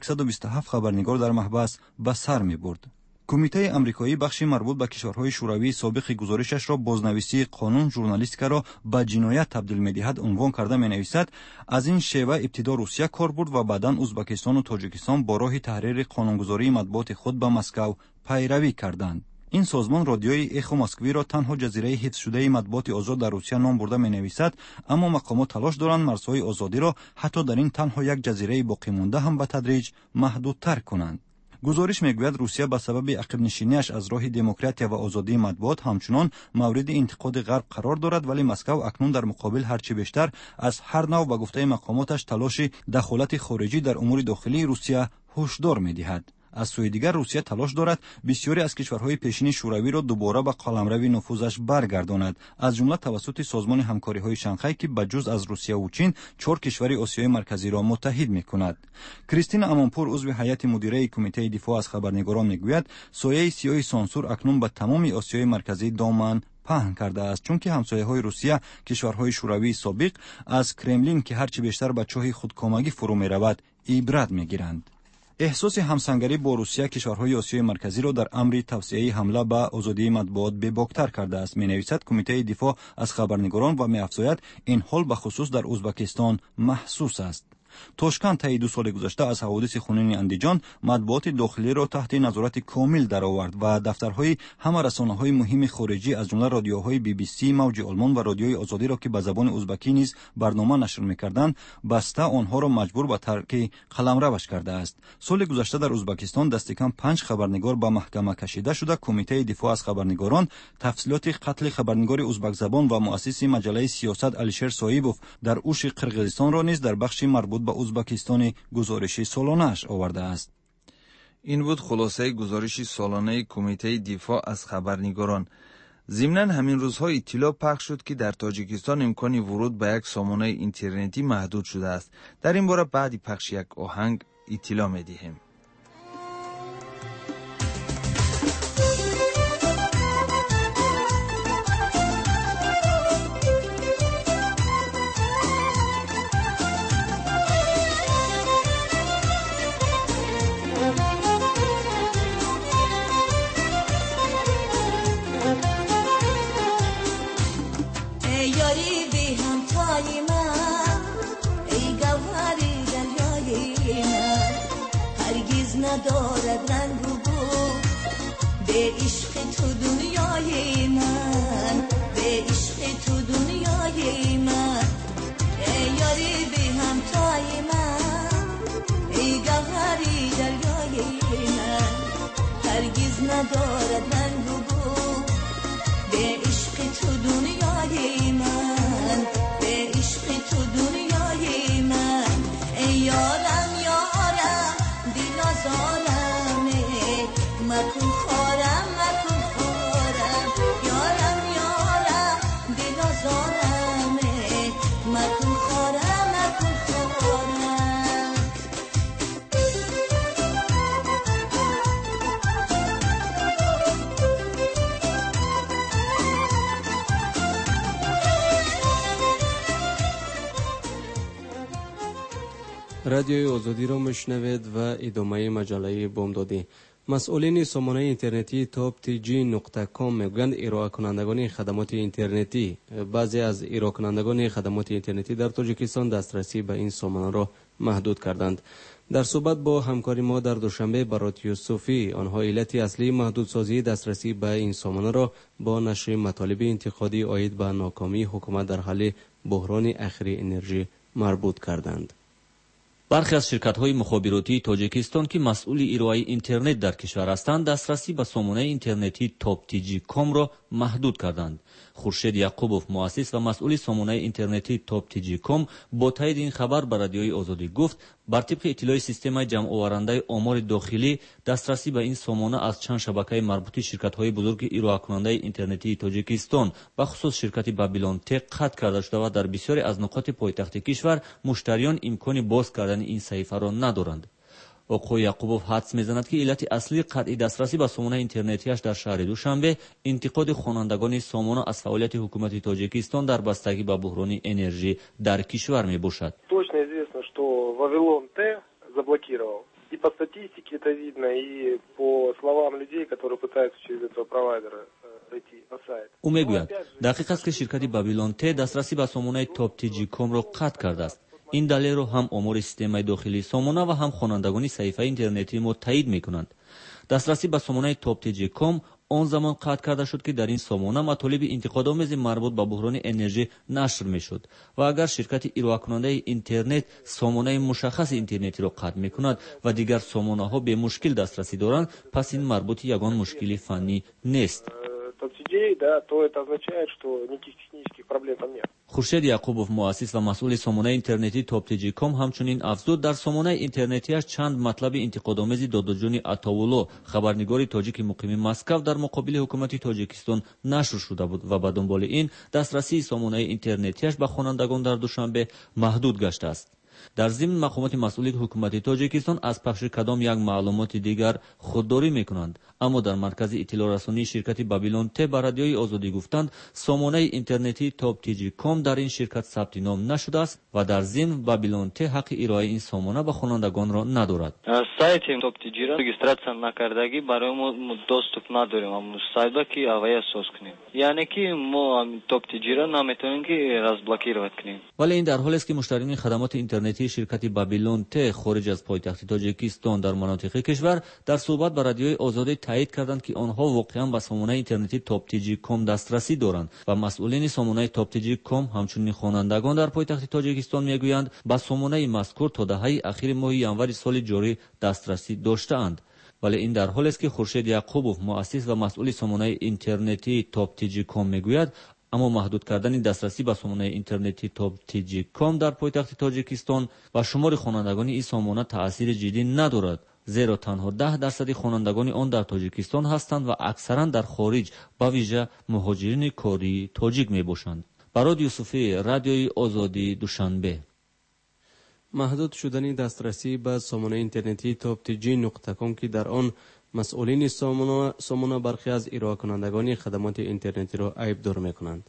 127 خبرنگار در محبس به سر میبرد. کمیته آمریکایی بخشی مربوط به کشورهای شوروی سابق گزارشش را بازنویسی قانون ژورنالیستیکا را به جنایت تبدیل می‌دهد عنوان کرده می‌نویسد. از این شیوه ابتدا روسیه کار برد و بعداً ازبکستان و تاجیکستان با راه تحریر قانونگذاری مطبوعات خود به مسکو پیروی کردند. این سازمان رادیوی اخو مسکوی را تنها جزیره حفظ شده مطبوعات آزاد در روسیه نام برده می‌نویسد، اما مقامات تلاش دارند مرزهای آزادی را حتی در این تنها یک جزیره باقی مانده هم به تدریج محدودتر کنند. گزارش میگوید روسیه به سبب عقب نشینیش از راه دموکراتیا و آزادی مطبوعات همچنان مورد انتقاد غرب قرار دارد، ولی مسکو اکنون در مقابل هرچی بیشتر از هر نوع به گفته مقاماتش تلاش دخالت خارجی در امور داخلی روسیه هشدار می‌دهد. از سوی دیگر روسیه تلاش دارد بسیاری از کشورهای پیشین شوروی را دوباره به قلمرو نفوذش برگرداند، از جمله توسط سازمان همکاری‌های شانگهای که بجز از روسیه و چین 4 کشور آسیای مرکزی را متحد می‌کند. کریستین امانپور عضو هیئت مدیره کمیته دفاع از خبرنگاران میگوید سایه سیاه سانسور اکنون به تمام آسیای مرکزی دامن پهن کرده است، چون که همسایه‌های روسیه کشورهای شوروی سابق از کرملین که هرچی بیشتر به چاه خودکامگی فرو می‌رود عبرت می‌گیرند. احساس همسنگری با روسیه کشورهای آسیای مرکزی را در امر توسعه حمله به آزادی مطبوعات بی‌باکتر کرده است، می‌نویسد کمیته دفاع از خبرنگاران و می‌افزاید این حال به خصوص در ازبکستان محسوس است. توشکان طی 2 سال گذشته از حوادث خونین اندیجان مطبوعات داخلی را تحت نظارت کامل درآورد و دفترهای همه رسانه‌های مهم خارجی از جمله رادیوهای BBC، موج آلمان و رادیوی آزادی را که به زبان ازبکی نیز برنامه نشر می‌کردند بسته آنها را مجبور به ترک قلمروش کرده است. سال گذشته در ازبکستان دست کم 5 خبرنگار به محکمه کشیده شده. کمیته دفاع از خبرنگاران تفصیلات قتل خبرنگار ازبک زبان و مؤسس مجله سیاست الیشر سایبوف در اوش قرقیزستان را نیز در بخش مربوط به ازبکستان گزارش سالانه‌اش آورده است.
این بود خلاصه گزارش سالانه کمیته دفاع از خبرنگاران. ضمناً همین روزها اطلاع پخش شد که در تاجیکستان امکان ورود به یک سامانه اینترنتی محدود شده است. در این باره بعد پخش یک آهنگ اطلاع می‌دهیم.
ندارد رنگ و بو به عشق تو دنیای من، به عشق تو دنیای من، ای یاری به همتای من، ای گوهری دریای من، هرگز ندارد رنگ و بو به عشق تو دنیای من، به عشق تو دنیای من، ای یارم یارم دل آزارمه مکن خارم مکن خارم، یارم یارم دل آزارمه مکن خارم مکن خارم.
رادیوی آزادی را میشنوید و ادامه مجله بامدادی. مسئولین سامانه اینترنتی top.tg.com میگویند ارائه کنندگان خدمات اینترنتی بعضی از ارائه کنندگان خدمات اینترنتی در تاجیکستان دسترسی به این سامانه را محدود کردند. در صحبت با همکاری ما در دوشنبه برات یوسفی، آنها علت اصلی محدودسازی دسترسی به این سامانه را با نشر مطالب انتقادی عاید به ناکامی حکومت در حل بحران اخیر انرژی مربوط کردند. برخی از شرکت‌های مخابراتی تاجیکستان که مسئول ارائه اینترنت در کشور هستند دسترسی به سامانه اینترنتی تاپ تیجی کام را محدود کردند. خورشید یعقوبوف مؤسس و مسئول سامانه اینترنتی تاپ تیجی کام با تایید این خبر به رادیوی آزادی گفت بر طبق اطلاع سیستم جمع آورنده آمار داخلی دسترسی به این سامانه از چند شبکه مربوطه شرکت‌های بزرگ ارائه کننده اینترنتی تاجیکستان به خصوص شرکت بابیلون تک قطع کرده شده و در بسیاری از نقاط پایتخت کشور مشتریان امکان باز کردن این صفحه را ندارند. آقای یعقوبوف حدس می‌زند که علت اصلی قطع دسترسی به سامانه اینترنتیش در شهر دوشنبه انتقاد خوانندگان سامانه از فعالیت حکومت تاجیکستان در بستگی به بحران انرژی در کشور میباشد.
Точно известно, что Вавилон Т заблокировал. И по статистике это видно, и по словам людей, которые пытаются через этого провайдера зайти на сайт.
او میگوید دقیق است که شرکت بابیلون ت دسترسی به سامانه تاپ تیجی کام را قطع کرده است. این دلیل را هم آمار سیستم داخلی سامانه و هم خوانندگان صفحه اینترنتی ما تایید میکنند. دسترسی به سامانه تاپ تیجی کام آن زمان قطع کرده شد که در این سامانه مطالب انتقادآمیز مربوط به بحران انرژی نشر میشد و اگر شرکت ارائه کننده اینترنت سامانه مشخص اینترنتی را قطع میکند و دیگر سامانه ها به مشکل دسترسی دارند پس این مربوط یگان مشکلی فنی نیست.
то это означает, что никаких технических проблем там нет.
خورشید یعقوبوف مؤسس و مسئول سامانه اینترنتی تاپ تیجی کام همچنین افزود در سامانه اینترنتیش چند مطلب انتقادآمیز دادجون عطاولو خبرنگار تاجیک مقیم مسکو در مقابل حکومت تاجیکستان نشر شده بود و به دنبال این دسترسی سامانه اینترنتیش به خوانندگان در دوشنبه محدود گشته است. در ضمن مقامات مسئول حکومت تاجیکستان از پخش کدام یک معلومات دیگر خودداری میکنند، اما در مرکز اطلاع رسانی شرکت بابیلون ت به رادیوی آزادی گفتند سامانه اینترنتی تاپ تیجی کام در این شرکت ثبت نام نشده است و در ضمن بابیلون ت حق ارائه این سامانه به خوانندگان را ندارد.
сайт топ тиджи ра регистрация накардагӣ барои мо доступ надорем амн сайтба ки аввал асос кунем, яъне ки мо топ тиджи ра наметавонем ки разблокировать кунем.
ولی این در حالی است که مشتریان خدمات اینترنتی شرکت بابیلون ت خارج از پایتخت تاجیکستان در مناطق کشور در صحبت با رادیوی آزادی تایید کردند که آنها واقعا به سامانه اینترنتی تاپ تیجی کام دسترسی دارند و مسئولین سامانه تاپ تیجی کام همچنین خوانندگان در پایتخت تاجیکستان میگویند به سامانه مذکور تا دهه اخیر ماه ینوری سال جاری دسترسی داشته‌اند. ولی این در حالی است که خورشید یعقوبوف مؤسس و مسئول سامانه اینترنتی تاپ تیجی کام میگوید اما محدود کردن دسترسی به سامانه اینترنتی تاپ تیجی کام در پایتخت تاجیکستان و شمار خوانندگان این سامانه تأثیر جدی ندارد، زیرا تنها 10% خوانندگان آن در تاجیکستان هستند و اکثرا در خارج با ویژه مهاجرین کاری تاجیک میباشند. براد یوسفی، رادیوی آزادی، دوشنبه. محدود شدن دسترسی به سامانه اینترنتی تاپ تیجی نقطه کام که در آن مسئولین سامانه برخی از ارائه کنندگان خدمات اینترنتی را عیبدار میکنند.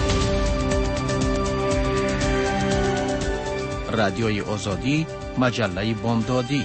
رادیوی آزادی، مجله بامدادی.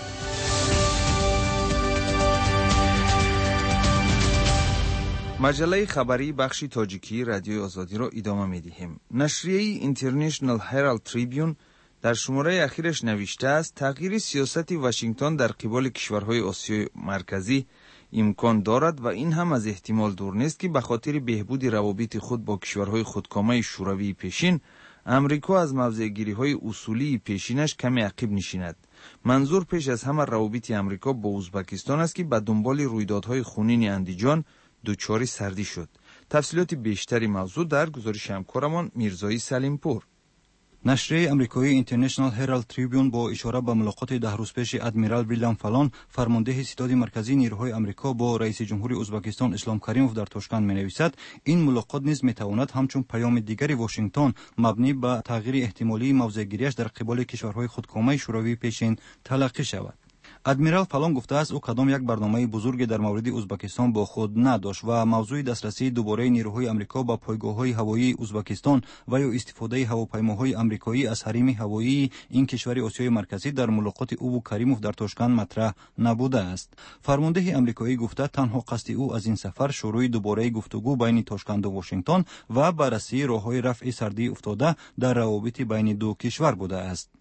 مجله خبری بخش تاجیکی رادیوی آزادی را ادامه می‌دهیم. نشریه اینترنشنال هرالد تریبیون در شماره اخیرش نوشته است تغییر سیاست واشنگتن در قبال کشورهای آسیای مرکزی امکان دارد و این هم از احتمال دور نیست که به خاطر بهبود روابط خود با کشورهای خودکامه شوروی پیشین امریکا از موضع‌گیری‌های اصولی پیشینش کمی عقب نشیند. منظور پیش از همه روابط امریکا با ازبکستان است که به دنبال رویدادهای خونین اندیجان دچار سردی شد. تفصیلات بیشتری موضوع در گزارش همکارمان میرزایی سلیمپور.
نشریه امریکایی اینترنشنال هرالد تریبیون با اشاره به ملاقات 10 روز پیش ادمیرال ویلیام فالون فرمانده ستاد مرکزی نیروهای امریکا با رئیس جمهور ازبکستان اسلام کریموف در تاشکند می‌نویسد این ملاقات نیز می‌تواند همچون پیام دیگری واشنگتن مبنی بر تغییر احتمالی موضع‌گیری‌اش در قبال کشورهای خودکامه شوروی پیشین تلقی شود. ادمیرال فالون گفته است او کدام یک برنامه بزرگ در مورد ازبکستان با خود نداشت و موضوع دسترسی دوباره نیروهای امریکا به پایگاه‌های هوایی ازبکستان و یا استفاده هواپیماهای امریکایی از حریم هوایی این کشور آسیای مرکزی در ملاقات او و کریموف در تاشکند مطرح نبوده است. فرمانده امریکایی گفته تنها قصد او از این سفر شروع دوباره گفتگو بین تاشکند و واشنگتن و بررسی راه‌های رفع سردی افتاده در روابط بین دو کشور بوده است.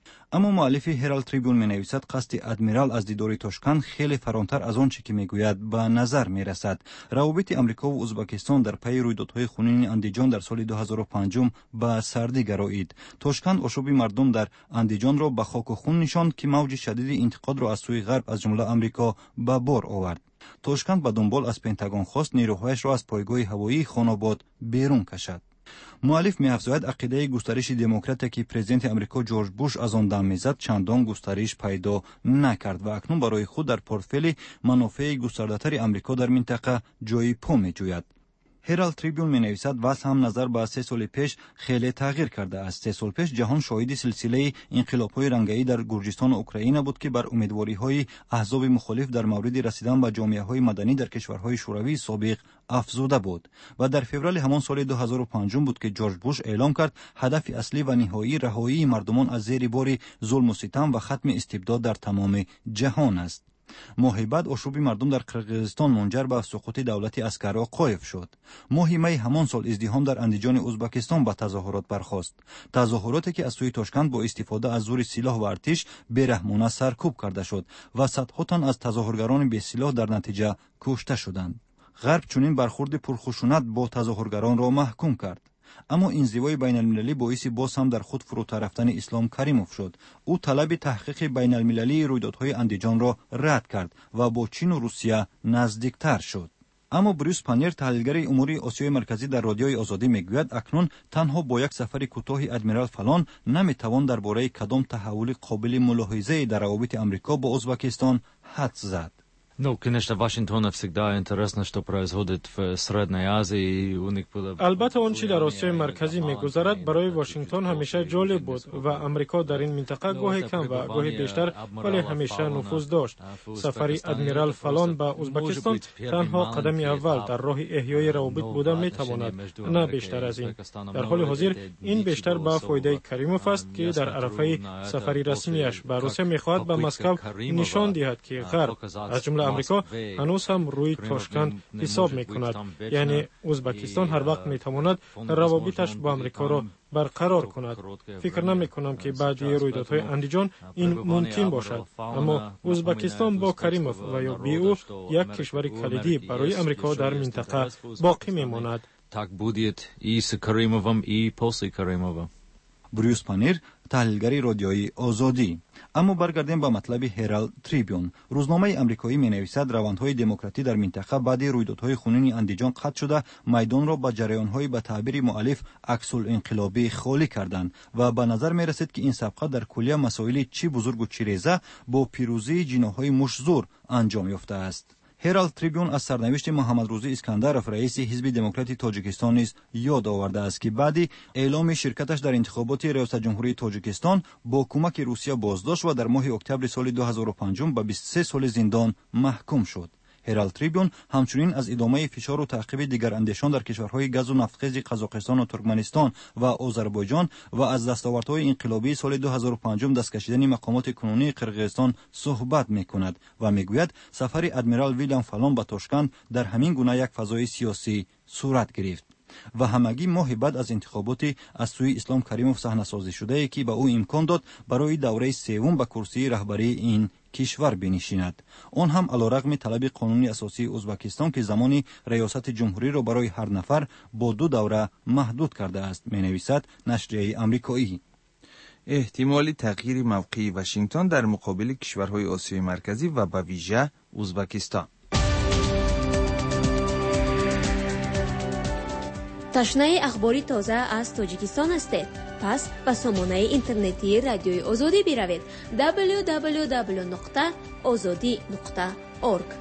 اما مؤلف هرالد تریبیون می‌نویسد قصد ادمیرال از دیدار تاشکند خیلی فرانتر از آنچه که میگوید به نظر میرسد. روابط امریکا و ازبکستان در پی رویدادهای خونین اندیجان در سال 2005 به سردی گرایید. تاشکند آشوب مردم در اندیجان را به خاک و خون نشاند که موج شدید انتقاد را از سوی غرب از جمله امریکا به بار آورد. تاشکند به دنبال از پنتاگون خواست نیروهایش را از پایگاه هوایی خاناباد بیرون کشد. مؤلف می‌افزاید عقیده گسترش دموکراتی که پرزیدنت امریکا جورج بوش از آن دم می‌زد چندان گسترش پیدا نکرد و اکنون برای خود در پورتفولیو منافع گسترده‌تر امریکا در منطقه جای پا می‌جوید. هرالد تریبیون می‌نویسد وضع هم نظر به 3 سال پیش خیلی تغییر کرده است. 3 سال پیش جهان شاهد سلسله انقلاب‌های رنگی در گرجستان و اوکراین بود که بر امیدواری‌های احزاب مخالف در مورد رسیدن به جامعه‌های مدنی در کشورهای شوروی سابق افزوده بود و در فوریه همان سال 2005 بود که جورج بوش اعلام کرد هدف اصلی و نهایی رهایی مردمان از زیر بار ظلم و ستم و ختم استبداد در تمام جهان است. ماهی بعد آشوب مردم در قرقیزستان منجر به سقوط دولت اسکر قایف شد. ماهی می همان سال ازدحام در اندیجان ازبکستان به تظاهرات برخاست. تظاهراتی که از سوی تاشکند با استفاده از زور سلاح و ارتش بیرحمانه سرکوب کرده شد و صدها تن از تظاهرگران بی سلاح در نتیجه کشته شدند. غرب چنین برخورد پرخشونت با تظاهرگران را محکوم کرد. اما انزوای بین المللی باعث باز هم در خود فروتر رفتن اسلام کریموف شد. او طلب تحقیق بین المللی رویدادهای اندیجان را رد کرد و با چین و روسیه نزدیکتر شد. اما بروس پانیر تحلیلگر امور آسیای مرکزی در رادیوی آزادی میگوید اکنون تنها با یک سفر کوتاه ادمیرال فلان نمیتوان درباره کدام تحول قابل ملاحظه در روابط امریکا با ازبکستان حدس زد.
Ну, конечно, Вашингтона всегда интересно, что происходит в Средней Азии.
البته اون چی در آسیای مرکزی میگذرد برای واشنگتن همیشه جالب بود و امریکا در این منطقه گاهی کم و گاهی بیشتر ولی همیشه نفوذ داشت. سفر ادمیرال فلان به ازبکستان تنها قدم اول در راه احیای روابط بوده میتواند، نه بیشتر از این. در حال حاضر این بیشتر به فایده کریموف است که در عرفه سفری رسمیش به روسیه میخواهد به مسکو نشان دهد که غرب از جمله امریکا هنوز هم روی تاشکند حساب میکند، یعنی ازبکستان هر وقت میتواند روابطش با امریکا را برقرار کند. فکر نمی کنم که بعد رویدادهای اندیجان این ممکن باشد، اما ازبکستان با کریموف و یا بی او یک کشور کلیدی برای امریکا در منطقه باقی میماند.
Так будет и с Каримовым, и после Каримова.
بروس پانیر تحلیلگر رادیویی آزادی. اما برگردیم به مطلب هرالد تریبیون. روزنامه آمریکایی می‌نویسد روندهای دموکراتی در منطقه بعد رویدادهای خونین اندیجان قطع شده میدان را با جریان‌های به تعبیر مؤلف عکس‌الانقلابی خالی کردند و به نظر می‌رسد که این صفقه در کلیه مسائل چی بزرگ و چی ریزه با پیروزی جناح‌های مشزور انجام یافته است. هرالد تریبیون از سرنوشت محمد روزی اسکندرов رئیس حزب دموکراتی تاجیکستان نیز یاد آورده است که بعد اعلام شرکتش در انتخابات ریاست جمهوری تاجیکستان با کمک روسیه بازداشت و در ماه اکتبر سال 2005 به 23 سال زندان محکوم شد. هرالد تریبیون همچنین از ادامه فشار و تعقیب دیگر اندیشان در کشورهای گاز و نفتخیز قزاقستان و ترکمنستان و آذربایجان و از دستاوردهای انقلابی سال 2005 دست کشیدن مقامات کنونی قرقیزستان صحبت می‌کند و میگوید سفر ادمیرال ویلیام فلان به تاشکند در همین گونه یک فضای سیاسی صورت گرفت و همگی ماه بعد از انتخابات از سوی اسلام کریموف صحنه‌سازی شده که به او امکان داد برای دوره سوم به کرسی رهبری این کشور بنشیند. آن هم علیرغم طلب قانونی اساسی ازبکستان که زمان ریاست جمهوری را برای هر نفر با 2 دوره محدود کرده است، می‌نویسد نشریه آمریکایی.
احتمال تغییر موقع واشنگتن در مقابل کشورهای آسیای مرکزی و به ویژه ازبکستان.
تشنه اخباری تازه از تاجیکستان هستید؟ پس به سامانه اینترنتی رادیوی آزادی بروید www.azadi.org.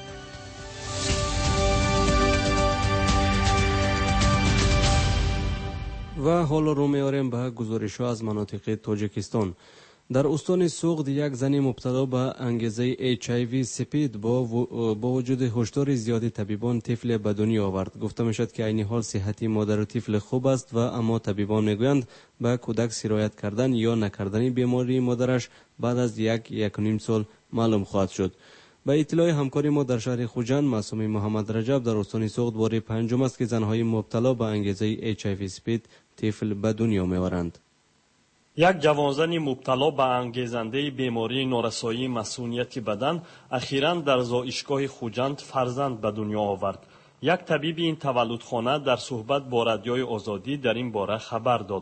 و حالا رو میاریم به گزارش‌ها از مناطق تاجیکستان. در استان سوغد یک زن مبتلا به انگیزه HIV سپید با وجود هشدار زیاد طبیبان طفل به دنیا آورد. گفته میشد که عین حال صحتی مادر و طفل خوب است و اما طبیبان میگویند به کودک سرایت کردن یا نکردن بیماری مادرش بعد از 1.5 سال معلوم خواهد شد. به اطلاع همکار ما در شهر خوجند، معصومه محمد رجب، در استان سوغد بار پنجم است که زنهای مبتلا به انگیزه HIV سپید طفل به دنیا میآورند.
یک جوانزن مبتلا به انگیزنده بیماری نارسایی مسئولیت بدن اخیراً در زایشگاه خوجند فرزند به دنیا آورد. یک طبیب این تولدخانه در صحبت با رادیوی آزادی در این باره خبر داد.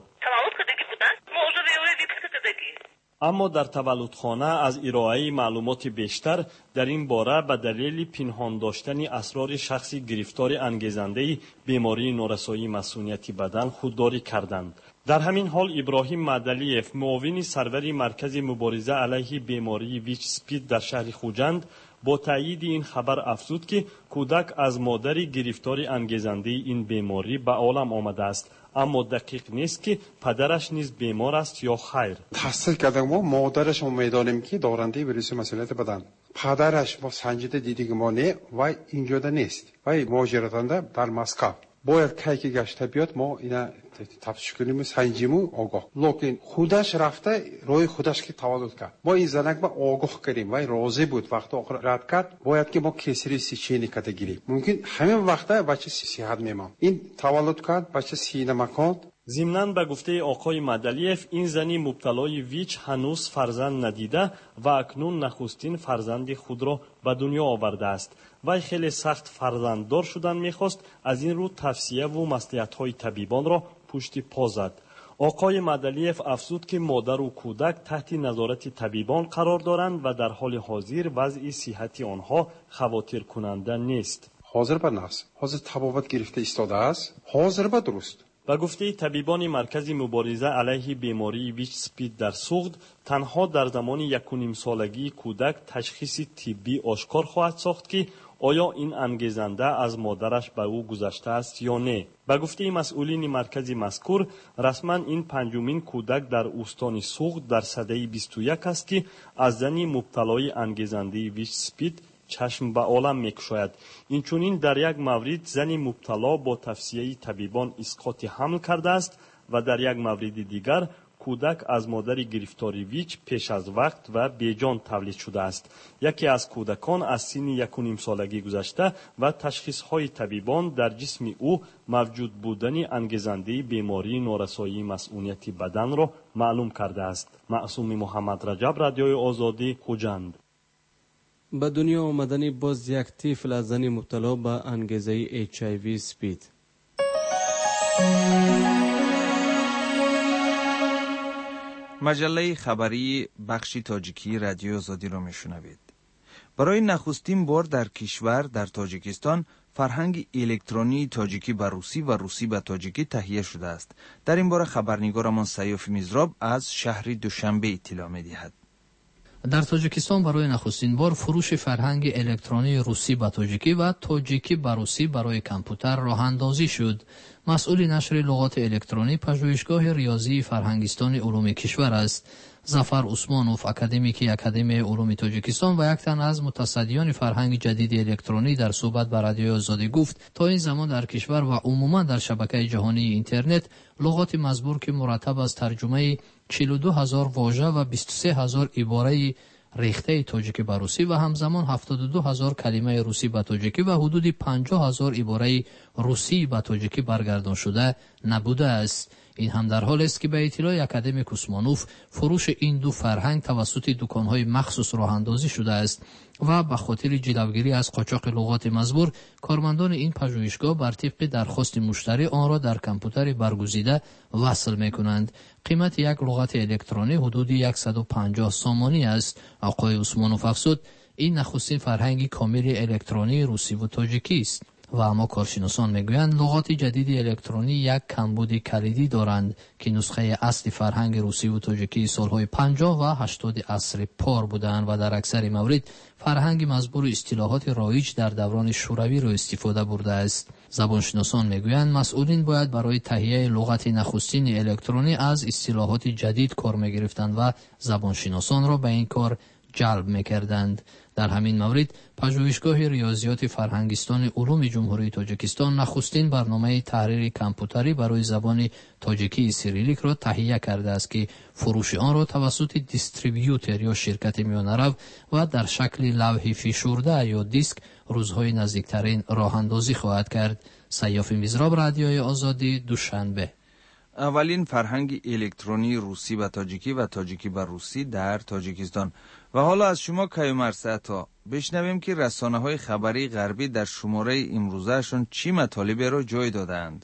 اما در تولدخانه از ارائه معلومات بیشتر در این باره به دلیل پنهان داشتن اسرار شخصی گرفتار انگیزنده بیماری نارسایی مسئولیت بدن خودداری کردند. در همین حال ابراهیم معدلیف معاون سرور مرکز مبارزه علیه بیماری ویچ سپید در شهر خوجند با تایید این خبر افزود که کودک از مادر گرفتار انگیزنده این بیماری به عالم آمده است، اما دقیق نیست که پدرش نیز بیمار است یا خیر.
تحصیل کردم ما مادرش ما میدانیم که دارنده ویروس مسئولیت بدن، پدرش ما سنجیده دیدیم ما نه و اینجا نیست و مهاجرتنده در مسکو باید که گشته بیاد ما اینا تفتیش کنیم سنجیم و آگاه. لیکن خودش رفته روی خودش که تولد کرد، ما این زنک با آگاه کردیم و راضی بود. وقتی آخر رد کرد باید که ما کسری سیچینی کده گیریم. ممکن همین وقته بچه صحت میمون. این تولد کرد بچه سینه مکان.
ضمناً به گفته آقای مدلیف این زنی مبتلای ویچ هنوز فرزند ندیده و اکنون نخستین فرزند خود را به دنیا آورده است. وی خیلی سخت فرزنددار شدن میخواست، از این رو توصیه و مصلحت‌های طبیبان را پشت پا زد. آقای مدلیف افزود که مادر و کودک تحت نظارت طبیبان قرار دارند و در حال حاضر وضع صحت آنها خاطر کننده نیست.
حاضر به نفس، حاضر تبابت گرفته ایستاده است، حاضر به درست.
به گفته طبیبان مرکز مبارزه علیه بیماری ویچ سپید در سوغد، تنها در زمان 1.5 سالگی کودک تشخیص طبی آشکار خواهد ساخت که آیا این انگیزنده از مادرش به او گذشته است یا نه. به گفته مسئولین مرکز مذکور، رسما این پنجمین کودک در استان سوغد در سده 21 است که از زنی مبتلای انگیزنده ویچ سپید چشم به عالم میکشاید. اینچنین در یک مورد زنی مبتلا با توصیه طبیبان اسقاط حمل کرده است و در یک مورد دیگر کودک از مادر گرفتاری ویچ پیش از وقت و بیجان تولید شده است. یکی از کودکان از سن 1.5 سالگی گذشته و تشخیص‌های طبیبان در جسم او موجود بودن انگیزنده بیماری نارسایی مسئولیت بدن را معلوم کرده است. معصوم محمد رجب، رادیوی آزادی، خوجند.
به دنیا آمدن باز یک طفل از زن مبتلا به انگیزه HIV سپید.
مجله خبری بخش تاجیکی رادیو آزادی را میشنوید. برای نخستین بار در کشور در تاجیکستان فرهنگ الکترونی تاجیکی به روسی و روسی به تاجیکی تهیه شده است. در این باره خبرنگارمان سیاف میزراب از شهر دوشنبه اطلاع می‌دهد.
در تاجیکستان برای نخستین بار فروش فرهنگ الکترونی روسی به تاجیکی و تاجیکی به روسی برای کامپیوتر راه اندازی شد. مسئول نشر لغات الکترونی پژوهشگاه ریاضی فرهنگستان علوم کشور است. ظفر عثمانوف، اکادمیک اکادمی علوم تاجیکستان و یک تن از متصدیان فرهنگ جدید الکترونی در صحبت با رادیو آزادی گفت تا این زمان در کشور و عموما در شبکه جهانی اینترنت لغات مزبور که مرتب از ترجمه 42,000 واژه و 23,000 عباره ریخته تاجیکی به روسی و همزمان 72,000 کلمه روسی به تاجیکی و حدود 50,000 عباره روسی به تاجیکی برگردان شده نبوده است. این هم در حال است که به اطلاع اکادمیک عثمانوف فروش این دو فرهنگ توسط دکان‌های مخصوص راه اندازی شده است و به خاطر جلوگیری از قاچاق لغات مزبور کارمندان این پژوهشگاه بر طبق درخواست مشتری آن را در کامپیوتر برگزیده وصل می‌کنند. قیمت یک لغت الکترونی حدود 150 سامانی است. آقای عثمانوف افزود این نخستین فرهنگ کامل الکترونی روسی و تاجیکی است. و اما کارشناسان میگویند لغات جدید الکترونی یک کمبود کلیدی دارند که نسخه اصلی فرهنگ روسی و تاجیکی سالهای 50 و 80 عصر پار بودند و در اکثر موارد فرهنگ مزبور و اصطلاحات رایج در دوران شوروی را استفاده برده است. زبانشناسان میگویند مسئولین باید برای تهیه لغت نخستین الکترونی از اصطلاحات جدید کار میگرفتند و زبانشناسان را به این کار جلب میکردند. در همین مورد پژوهشگاه ریاضیات فرهنگستان علوم جمهوری تاجیکستان نخستین برنامه تحریر کامپیوتری برای زبان تاجیکی سیریلیک را تهیه کرده است که فروش آن را توسط دیستریبیوتر یا شرکت میانه‌رو و در شکل لوح فشرده یا دیسک روزهای نزدیکترین راه اندازی خواهد کرد. سیاف میزراب، رادیوی آزادی، دوشنبه.
اولین فرهنگ الکترونی روسی و تاجیکی و تاجیکی و روسی در تاجیکستان. و حالا از شما کیومرث عطا بشنویم که رسانه‌های خبری غربی در شماره امروزهشون چی مطالب را جای دادند.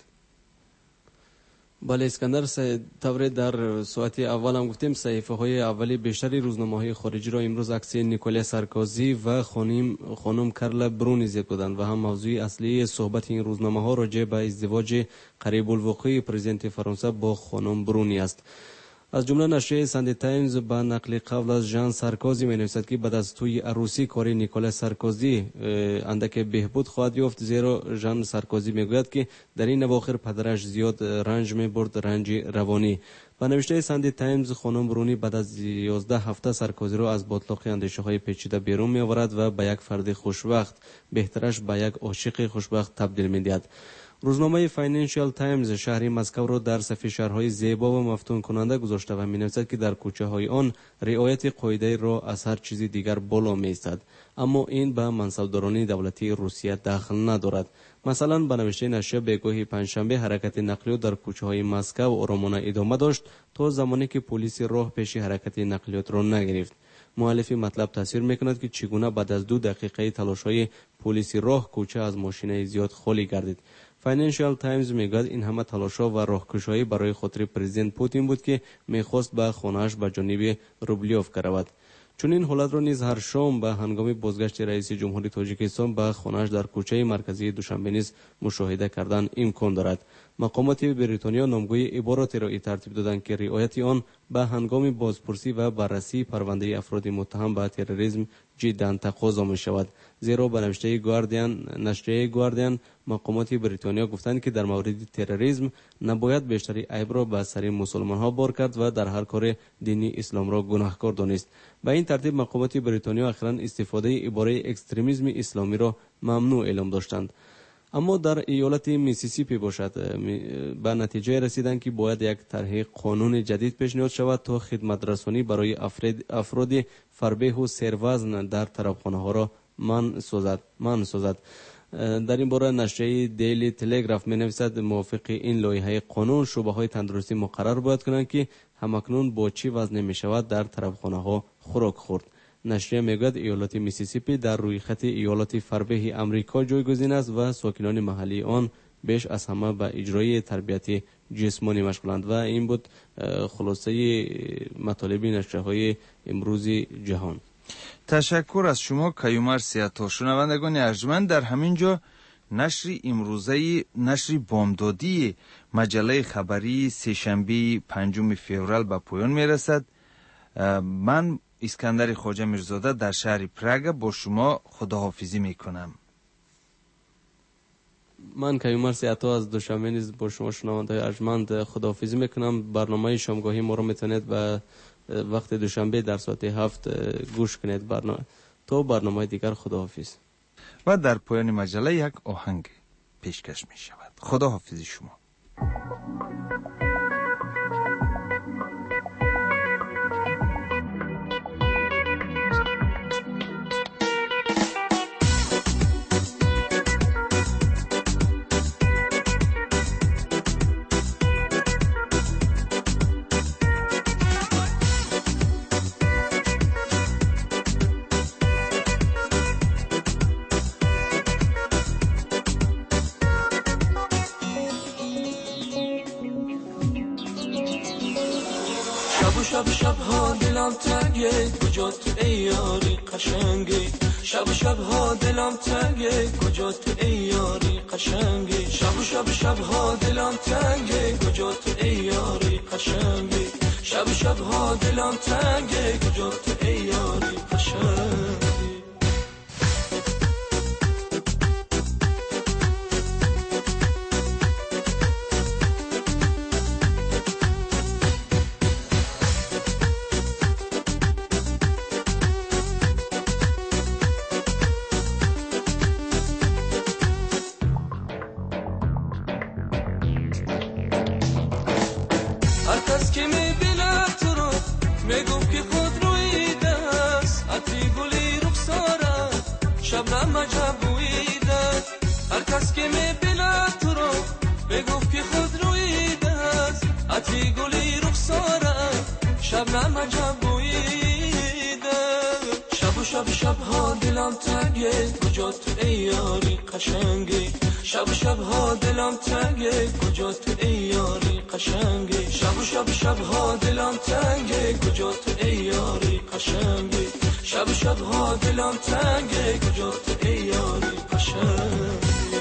بله اسکندر، طور در ساعت اول هم گفتیم صحیفه های اولی بیشتری روزنامه‌های خارجی را امروز عکس نیکولا سارکوزی و خانم کارلا برونی ذکر کردند و هم موضوع اصلی صحبت این روزنامه‌ها راجع به ازدواج قریب الوقوع پرزیدنت فرانسه با خانم برونی است. از جمله نشریه ساندی تایمز با نقل قول از ژان سارکوزی می‌نویسد که بعد از توی عروسی کاری نیکولا سارکوزی اندک بهبود خواهد یافت، زیرا ژان سارکوزی میگوید که در این اواخر پدرش زیاد رنج می‌برد، رنج روانی. با نوشته ساندی تایمز خانم برونی بعد از 11 هفته سارکوزی را از باطلاق اندیشه‌های پیچیده بیرون می‌آورد و به یک فرد خوشبخت، بهترش به یک عاشق خوشبخت تبدیل می‌دهد. روزنامه فاینانشال تایمز شهری مسکو را در صف شهرهای زیبا و مفتون کننده گذاشته و می‌نویسد که در کوچه های آن رعایت قاعده را از هر چیزی دیگر بالا می‌ایستد، اما این به منصبداران دولتی روسیه دخل ندارد. مثلا به نوشته نشریه بگاهی پنجشنبه حرکت نقلیات در کوچه های مسکو آرامانه ادامه داشت تا زمانی که پلیس راه پیش حرکت نقلیات را نگرفت. مؤلف مطلب تاثیر می‌کند که چگونه بعد از 2 دقیقه تلاش‌های پلیس راه کوچه از ماشین‌های زیاد خالی گردید. فاینانشال تایمز میگوید این همه تلاش‌ها و راهکش‌های برای خاطر پرزیدنت پوتین بود که می‌خواست به خانه‌اش به جانب روبلیوف برود. چون این حالت را نیز هر شام به هنگام بازگشت رئیس جمهوری تاجیکستان به خانه‌اش در کوچه مرکزی دوشنبه نیز مشاهده کردن امکان دارد. مقامات بریتانیا نامگوی عباراتی را ترتیب دادند که رعایت آن به هنگام بازپرسی و بررسی پرونده افراد متهم به تروریسم جداً تقاضا می شود. زیرا به نشریه گواردین مقامات بریتانیا گفتند که در مورد تروریسم نباید بیشتری عیب را به سر مسلمان ها بار کرد و در هر کار دینی اسلام را گناهکار دانست. به این ترتیب مقامات بریتانیا اخیراً استفاده عباره اکستریمیسم اسلامی را ممنوع اعلام داشتند. اما در ایالت میسیسیپی باشد به نتیجه رسیدند که باید یک طرح قانون جدید پیشنهاد شود تا خدمت رسانی برای افراد فربه و سروزن در طرفخانه ها را منع سازد. در این باره نشریه دیلی تلگراف می نویسد موافق این لایحه قانون شعبه های تندرستی مقرر باید کنند که همکنون با چی وضع نمی شود در طرفخانه ها خوراک خورد. نشریه میگوید ایالت میسیسیپی در روی خط ایالات فربه امریکا جایگزین است و ساکنان محلی آن بیش از همه به اجرای تربیت جسمانی مشغولند. و این بود خلاصه مطالب نشریه‌های امروز جهان.
تشکر از شما کیومرث عطا. شنوندگان ارجمند، در همین جا نشر امروزه نشر بامدادی مجله خبری سه‌شنبه 5 فوریه به پایان میرسد. من اسکندر خواجه میرزاده در شهر پراگ با شما خداحافظی میکنم.
من کیومرث عطا از دوشنبه نیز با شما شنوندگان ارجمند خداحافظی میکنم. برنامه شامگاهی ما رو میتونید به وقت دوشنبه در ساعت 7 گوش کنید. تا برنامه دیگر خداحافظ.
و در پایان مجله یک آهنگ پیشکش می شود. خداحافظی شما.
شبها دلم تنگه کجا تو ای یاری قشنگی شبها دلم تنگه کجا تو ای یاری قشنگی شبها دلم تنگه کجا تو ای یاری قشنگی شبها دلم تنگه کجا تو ای یاری قشنگی شبنم عجب بوییده شب ها دلم تنگه کجا تو ای یاری قشنگی شب ها دلم تنگه کجا تو ای یاری قشنگی شب ها دلم تنگه کجا تو ای یاری قشنگی شب ها دلم تنگه کجا تو ای یاری قشنگی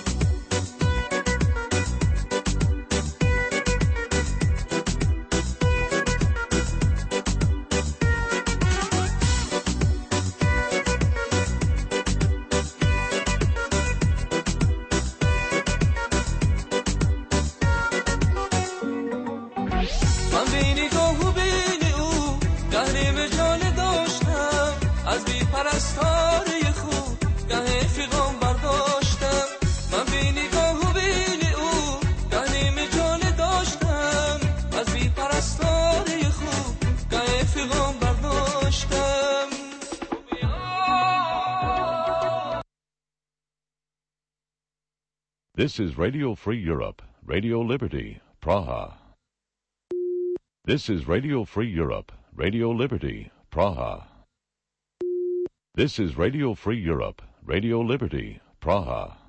This is Radio Free Europe, Radio Liberty, Praha. This is Radio Free Europe, Radio Liberty, Praha. This is Radio Free Europe, Radio Liberty, Praha.